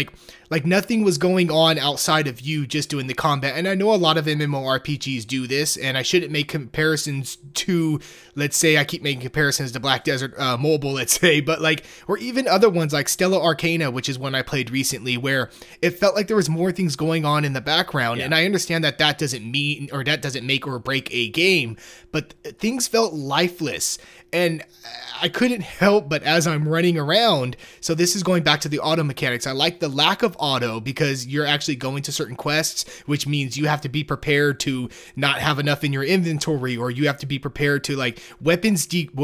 Speaker 2: Like nothing was going on outside of you just doing the combat. And I know a lot of MMORPGs do this, and I shouldn't make comparisons to, let's say, I keep making comparisons to Black Desert Mobile, let's say, but like, or even other ones like Stella Arcana, which is one I played recently, where it felt like there was more things going on in the background. And I understand that that doesn't mean, or that doesn't make or break a game, but things felt lifeless. And I couldn't help but as I'm running around. So this is going back to the auto mechanics. I like the lack of auto because you're actually going to certain quests, which means you have to be prepared to not have enough in your inventory, or you have to be prepared to like weapons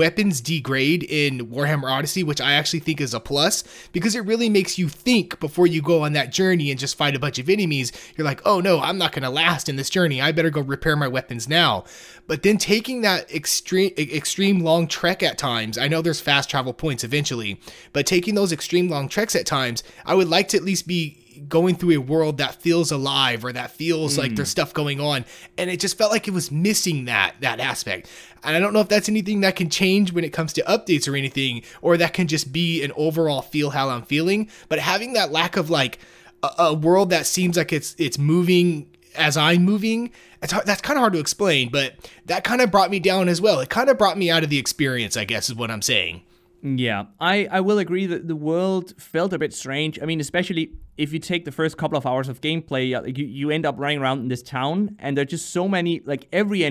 Speaker 2: degrade in Warhammer Odyssey, which I actually think is a plus because it really makes you think before you go on that journey and just fight a bunch of enemies. You're like, oh no, I'm not going to last in this journey. I better go repair my weapons now. But then taking that extreme long trek at times, I know there's fast travel points eventually, but taking those extreme long treks at times, I would like to at least be going through a world that feels alive, or that feels like there's stuff going on. And it just felt like it was missing that aspect. And I don't know if that's anything that can change when it comes to updates or anything, or that can just be an overall feel how I'm feeling. But having that lack of like a world that seems like it's moving as I'm moving, that's kind of hard to explain, but that kind of brought me down as well. It kind of brought me out of the experience, I guess, is what I'm saying.
Speaker 1: Yeah, I will agree that the world felt a bit strange. I mean, especially if you take the first couple of hours of gameplay, you end up running around in this town, and there are just so many, like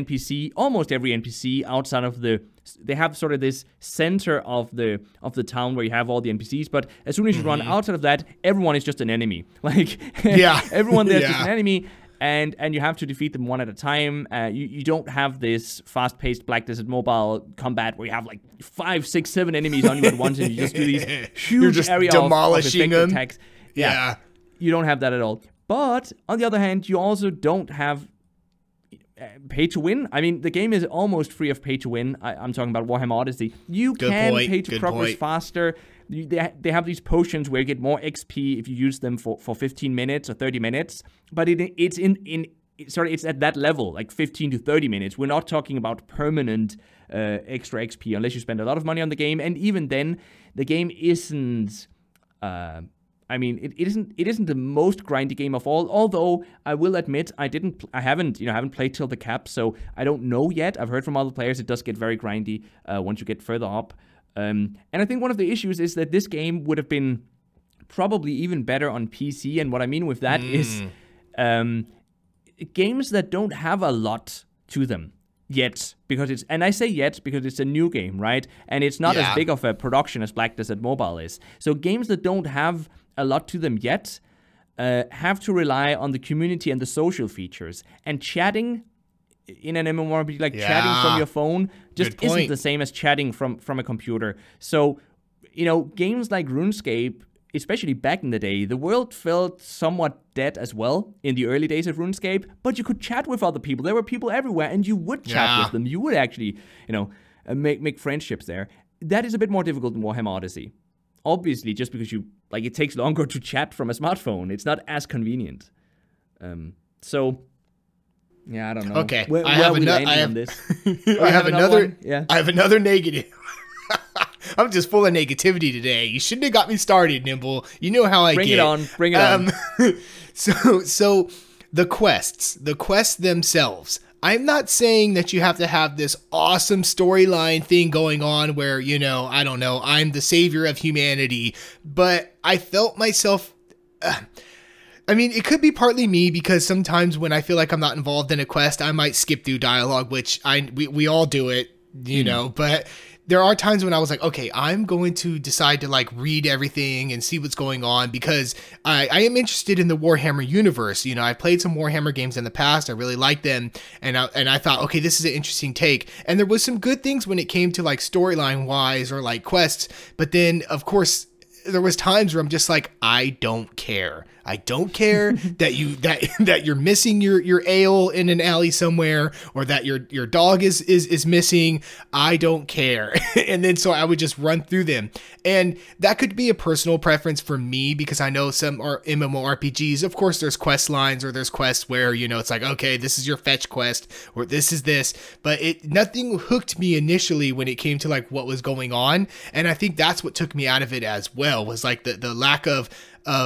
Speaker 1: almost every NPC outside of they have sort of this center of the town where you have all the NPCs, but as soon as you run outside of that, everyone is just an enemy. Like, everyone there's just an enemy. And you have to defeat them one at a time. You don't have this fast-paced Black Desert Mobile combat where you have like 5, 6, 7 enemies on you at once, and you just do these huge area demolishing of attacks. Yeah, you don't have that at all. But on the other hand, you also don't have pay to win. I mean, the game is almost free of pay to win. I'm talking about Warhammer Odyssey. You can pay to progress faster. They have these potions where you get more XP if you use them for 15 minutes or 30 minutes, but it's at that level, like 15 to 30 minutes. We're not talking about permanent extra XP unless you spend a lot of money on the game, and even then, the game isn't. It isn't the most grindy game of all. Although I will admit, I haven't played till the cap, so I don't know yet. I've heard from other players it does get very grindy once you get further up. And I think one of the issues is that this game would have been probably even better on PC. And what I mean with that is games that don't have a lot to them yet, and I say yet because it's a new game, right? And it's not as big of a production as Black Desert Mobile is. So games that don't have a lot to them yet have to rely on the community and the social features. And chatting in an MMORPG, chatting from your phone, just isn't the same as chatting from a computer. So, games like RuneScape, especially back in the day, the world felt somewhat dead as well in the early days of RuneScape, but you could chat with other people. There were people everywhere, and you would chat with them. You would actually, make friendships there. That is a bit more difficult in Warhammer Odyssey. Obviously, just because it takes longer to chat from a smartphone. It's not as convenient. Yeah, I don't know.
Speaker 2: Okay, I have another negative. I'm just full of negativity today. You shouldn't have got me started, Nimble. You know how I
Speaker 1: get. Bring it on.
Speaker 2: So the quests themselves. I'm not saying that you have to have this awesome storyline thing going on where, I don't know, I'm the savior of humanity, but I felt myself. It could be partly me because sometimes when I feel like I'm not involved in a quest, I might skip through dialogue, which we all do it, but there are times when I was like, okay, I'm going to decide to read everything and see what's going on because I am interested in the Warhammer universe. I've played some Warhammer games in the past. I really like them. And I thought, okay, this is an interesting take. And there was some good things when it came to storyline wise or quests. But then of course there was times where I'm just like, I don't care. I don't care that you're missing your ale in an alley somewhere, or that your dog is missing. I don't care. And then so I would just run through them. And that could be a personal preference for me because I know some are MMORPGs. Of course, there's quest lines or there's quests where, it's like, okay, this is your fetch quest or this is this. But nothing hooked me initially when it came to what was going on. And I think that's what took me out of it as well, was the lack of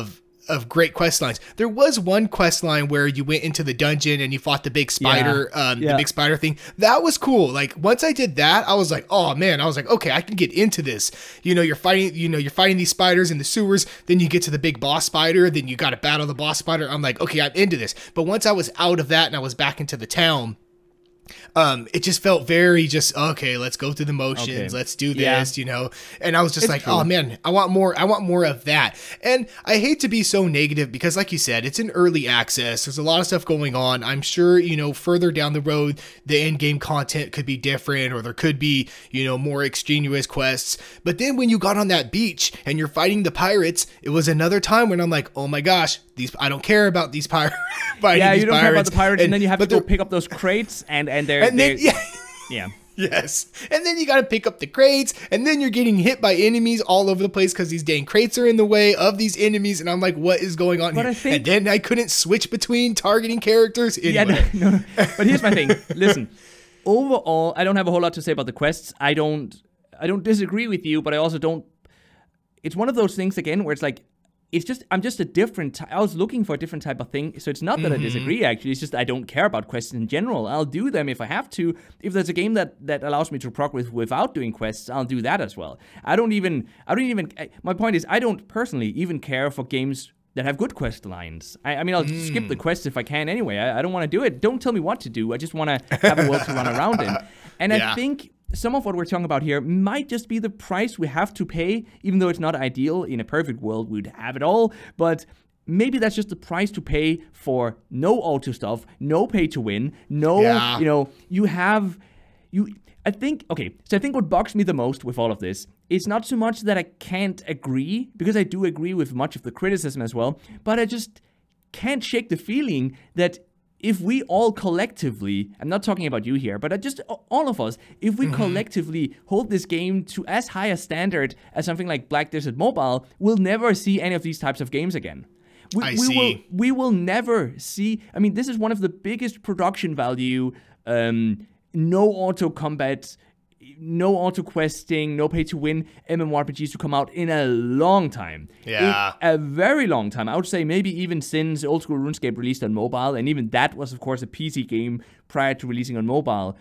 Speaker 2: of great quest lines. There was one quest line where you went into the dungeon and you fought the big spider, the big spider thing. That was cool. Like once I did that, I was like, oh man, I was like, okay, I can get into this. You're fighting these spiders in the sewers. Then you get to the big boss spider. Then you got to battle the boss spider. I'm like, okay, I'm into this. But once I was out of that and I was back into the town, it just felt very just, okay, let's go through the motions. Let's do this, and I was just like, oh man, I want more of that. And I hate to be so negative because like you said, it's in early access. There's a lot of stuff going on. I'm sure, further down the road, the end game content could be different, or there could be, more extraneous quests. But then when you got on that beach and you're fighting the pirates, it was another time when I'm like, oh my gosh, I don't care about these pirates.
Speaker 1: Yeah, you don't care about the pirates, and then you have to go pick up those crates, and they're yeah.
Speaker 2: Yes. And then you got to pick up the crates, and then you're getting hit by enemies all over the place because these dang crates are in the way of these enemies, and I'm like, what is going on here? And then I couldn't switch between targeting characters. Anyway.
Speaker 1: Yeah, no. But here's my thing. Listen, overall, I don't have a whole lot to say about the quests. I don't disagree with you, but I also don't. It's one of those things again where it's like, I'm just a different. I was looking for a different type of thing, so it's not that I disagree. Actually, it's just I don't care about quests in general. I'll do them if I have to. If there's a game that allows me to progress without doing quests, I'll do that as well. I don't even. My point is, I don't personally even care for games that have good quest lines. I mean, I'll skip the quests if I can anyway. I don't want to do it. Don't tell me what to do. I just want to have a world to run around in. And I think some of what we're talking about here might just be the price we have to pay, even though it's not ideal. In a perfect world, we'd have it all, but maybe that's just the price to pay for no auto stuff, no pay to win, I think what bugs me the most with all of this is not so much that I can't agree, because I do agree with much of the criticism as well, but I just can't shake the feeling that if we all collectively, I'm not talking about you here, but just all of us, if we collectively hold this game to as high a standard as something like Black Desert Mobile, we'll never see any of these types of games again. We will never see. I mean, this is one of the biggest production value, no auto combat, no auto questing, no pay to win MMORPGs to come out in a long time.
Speaker 2: Yeah.
Speaker 1: A very long time. I would say maybe even since Old School RuneScape released on mobile, and even that was, of course, a PC game prior to releasing on mobile.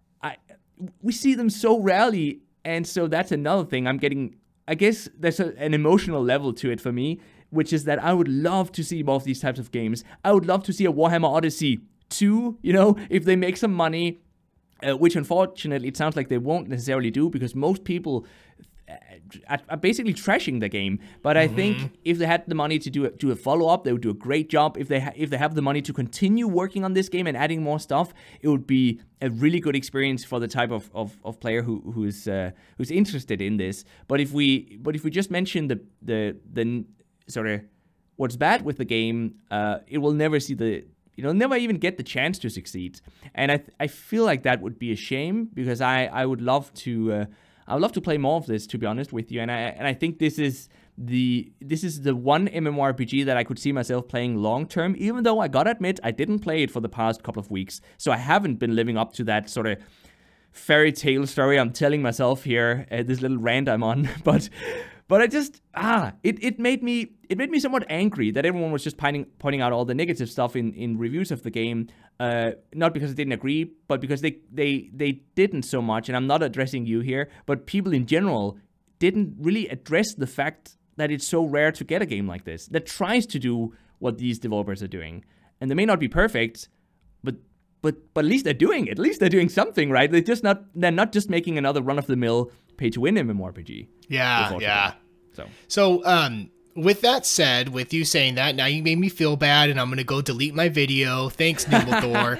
Speaker 1: We see them so rarely, and so that's another thing I guess there's an emotional level to it for me, which is that I would love to see more of these types of games. I would love to see a Warhammer Odyssey 2, if they make some money, which unfortunately it sounds like they won't necessarily do, because most people are basically trashing the game. But I think if they had the money to do a follow-up, they would do a great job. If they have the money to continue working on this game and adding more stuff, it would be a really good experience for the type of player who's interested in this. But if we just mention the sort of what's bad with the game, it will never see never even get the chance to succeed. And I feel like that would be a shame, because I would love to play more of this, to be honest with you. And I think this is the one MMORPG that I could see myself playing long term, even though I gotta admit I didn't play it for the past couple of weeks, so I haven't been living up to that sort of fairy tale story I'm telling myself here, this little rant I'm on. But I just, it made me somewhat angry that everyone was just pointing out all the negative stuff in reviews of the game, not because I didn't agree, but because they didn't so much, and I'm not addressing you here, but people in general didn't really address the fact that it's so rare to get a game like this that tries to do what these developers are doing. And they may not be perfect, but at least they're doing it. At least they're doing something, right? They're not just making another run-of-the-mill pay-to-win MMORPG.
Speaker 2: Yeah. So, with that said, with you saying that, now you made me feel bad, and I'm going to go delete my video. Thanks, Nimblethor.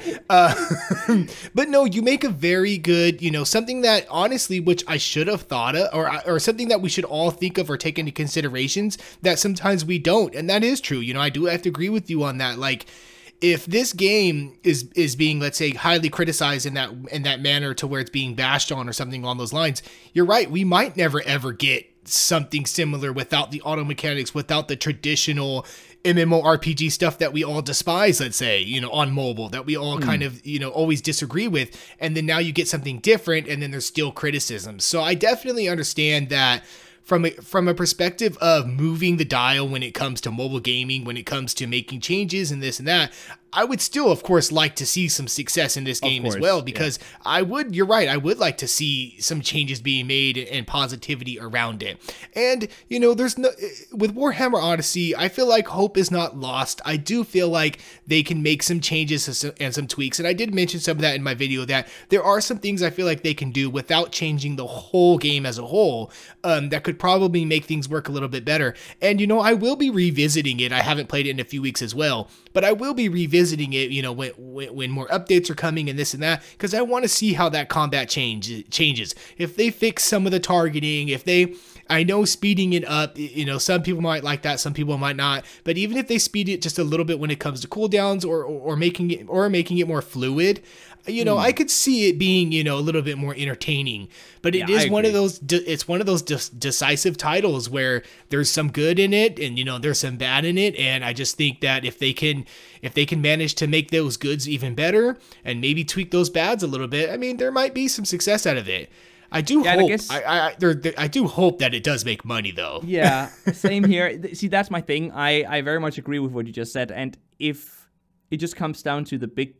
Speaker 2: But no, you make a very good, something that honestly, which I should have thought of, or something that we should all think of or take into considerations that sometimes we don't. And that is true. I do have to agree with you on that. Like, if this game is being, let's say, highly criticized in that manner to where it's being bashed on or something along those lines, you're right. We might never ever get something similar without the auto mechanics, without the traditional MMORPG stuff that we all despise, let's say, on mobile, that we all kind of, always disagree with. And then now you get something different, and then there's still criticism. So I definitely understand that from a perspective of moving the dial when it comes to mobile gaming, when it comes to making changes and this and that, I would still, of course, like to see some success in this game as well, because you're right, I would like to see some changes being made and positivity around it. And, with Warhammer Odyssey, I feel like hope is not lost. I do feel like they can make some changes and some tweaks. And I did mention some of that in my video, that there are some things I feel like they can do without changing the whole game as a whole, that could probably make things work a little bit better. And, I will be revisiting it. I haven't played it in a few weeks as well, but I will be revisiting it, when more updates are coming and this and that, because I want to see how that combat changes. If they fix some of the targeting, I know speeding it up, some people might like that, some people might not, but even if they speed it just a little bit when it comes to cooldowns or making it more fluid, I could see it being, a little bit more entertaining. But it is one of those, it's one of those decisive titles where there's some good in it and, there's some bad in it. And I just think that if they can manage to make those goods even better and maybe tweak those bads a little bit, I mean, there might be some success out of it. I do hope. I do hope that it does make money, though.
Speaker 1: Yeah, same here. See, that's my thing. I very much agree with what you just said. And if it just comes down to the big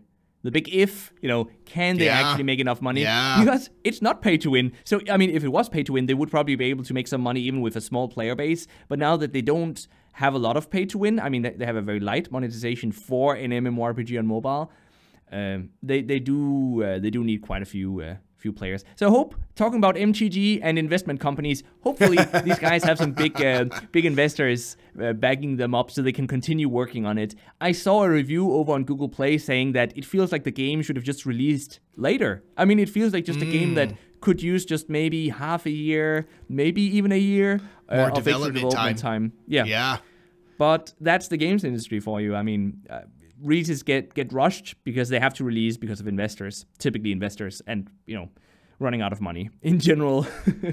Speaker 1: if, can they actually make enough money?
Speaker 2: Yeah.
Speaker 1: Because it's not pay to win. So, I mean, if it was pay to win, they would probably be able to make some money even with a small player base. But now that they don't have a lot of pay to win, I mean, they have a very light monetization for an MMORPG on mobile. They do need quite a few players. So I hope, talking about MTG and investment companies, hopefully these guys have some big investors backing them up so they can continue working on it. I saw a review over on Google Play saying that it feels like the game should have just released later. I mean, it feels like just a game that could use just maybe half a year, maybe even a year
Speaker 2: more
Speaker 1: of
Speaker 2: development time.
Speaker 1: Yeah. But that's the games industry for you. I mean, releases get rushed because they have to release because of investors, typically investors, and running out of money in general.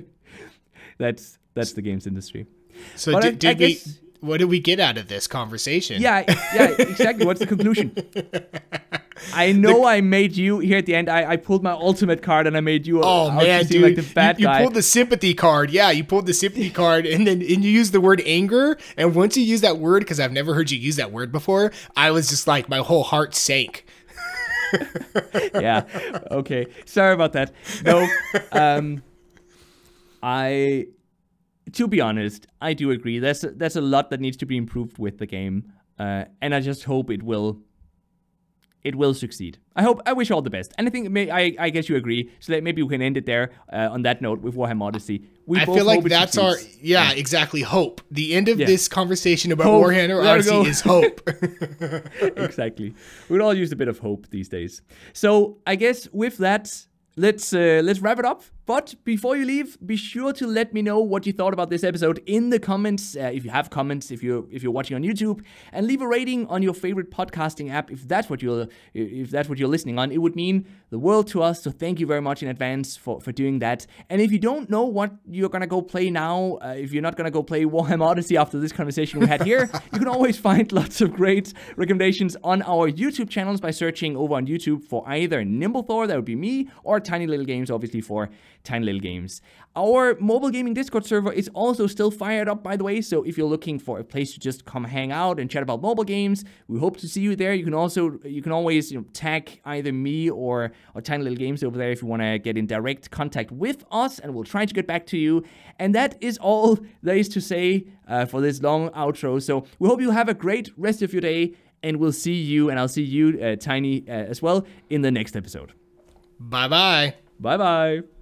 Speaker 1: That's the games industry.
Speaker 2: So what did we get out of this conversation?
Speaker 1: Yeah, exactly. What's the conclusion? I know I made you here at the end. I pulled my ultimate card and I made you.
Speaker 2: Oh man, dude!
Speaker 1: Like the bad guy.
Speaker 2: You pulled the sympathy card. Yeah, you pulled the sympathy card, and you used the word anger. And once you use that word, because I've never heard you use that word before, I was just like, my whole heart sank.
Speaker 1: Yeah. Okay. Sorry about that. No. To be honest, I do agree. There's a lot that needs to be improved with the game, and I just hope it will succeed. I wish all the best. And I think I guess you agree. So that maybe we can end it there on that note with Warhammer Odyssey.
Speaker 2: I feel like that's our exactly, hope. The end of this conversation about Warhammer Odyssey is hope.
Speaker 1: Exactly. We'd all use a bit of hope these days. So I guess with that, let's wrap it up. But before you leave, be sure to let me know what you thought about this episode in the comments. If you have comments, if you're watching on YouTube, and leave a rating on your favorite podcasting app if that's what you're listening on. It would mean the world to us. So thank you very much in advance for doing that. And if you don't know what you're gonna go play now, if you're not gonna go play Warhammer Odyssey after this conversation we had here, you can always find lots of great recommendations on our YouTube channels by searching over on YouTube for either Nimblethor, that would be me, or Tiny Little Games, obviously for Tiny Little Games. Our mobile gaming Discord server is also still fired up, by the way, so if you're looking for a place to just come hang out and chat about mobile games, we hope to see you there. You can always tag either me or Tiny Little Games over there if you want to get in direct contact with us, and we'll try to get back to you. And that is all there is to say for this long outro. So we hope you have a great rest of your day, and we'll see you, and I'll see you, Tiny, as well, in the next episode.
Speaker 2: Bye-bye.
Speaker 1: Bye-bye.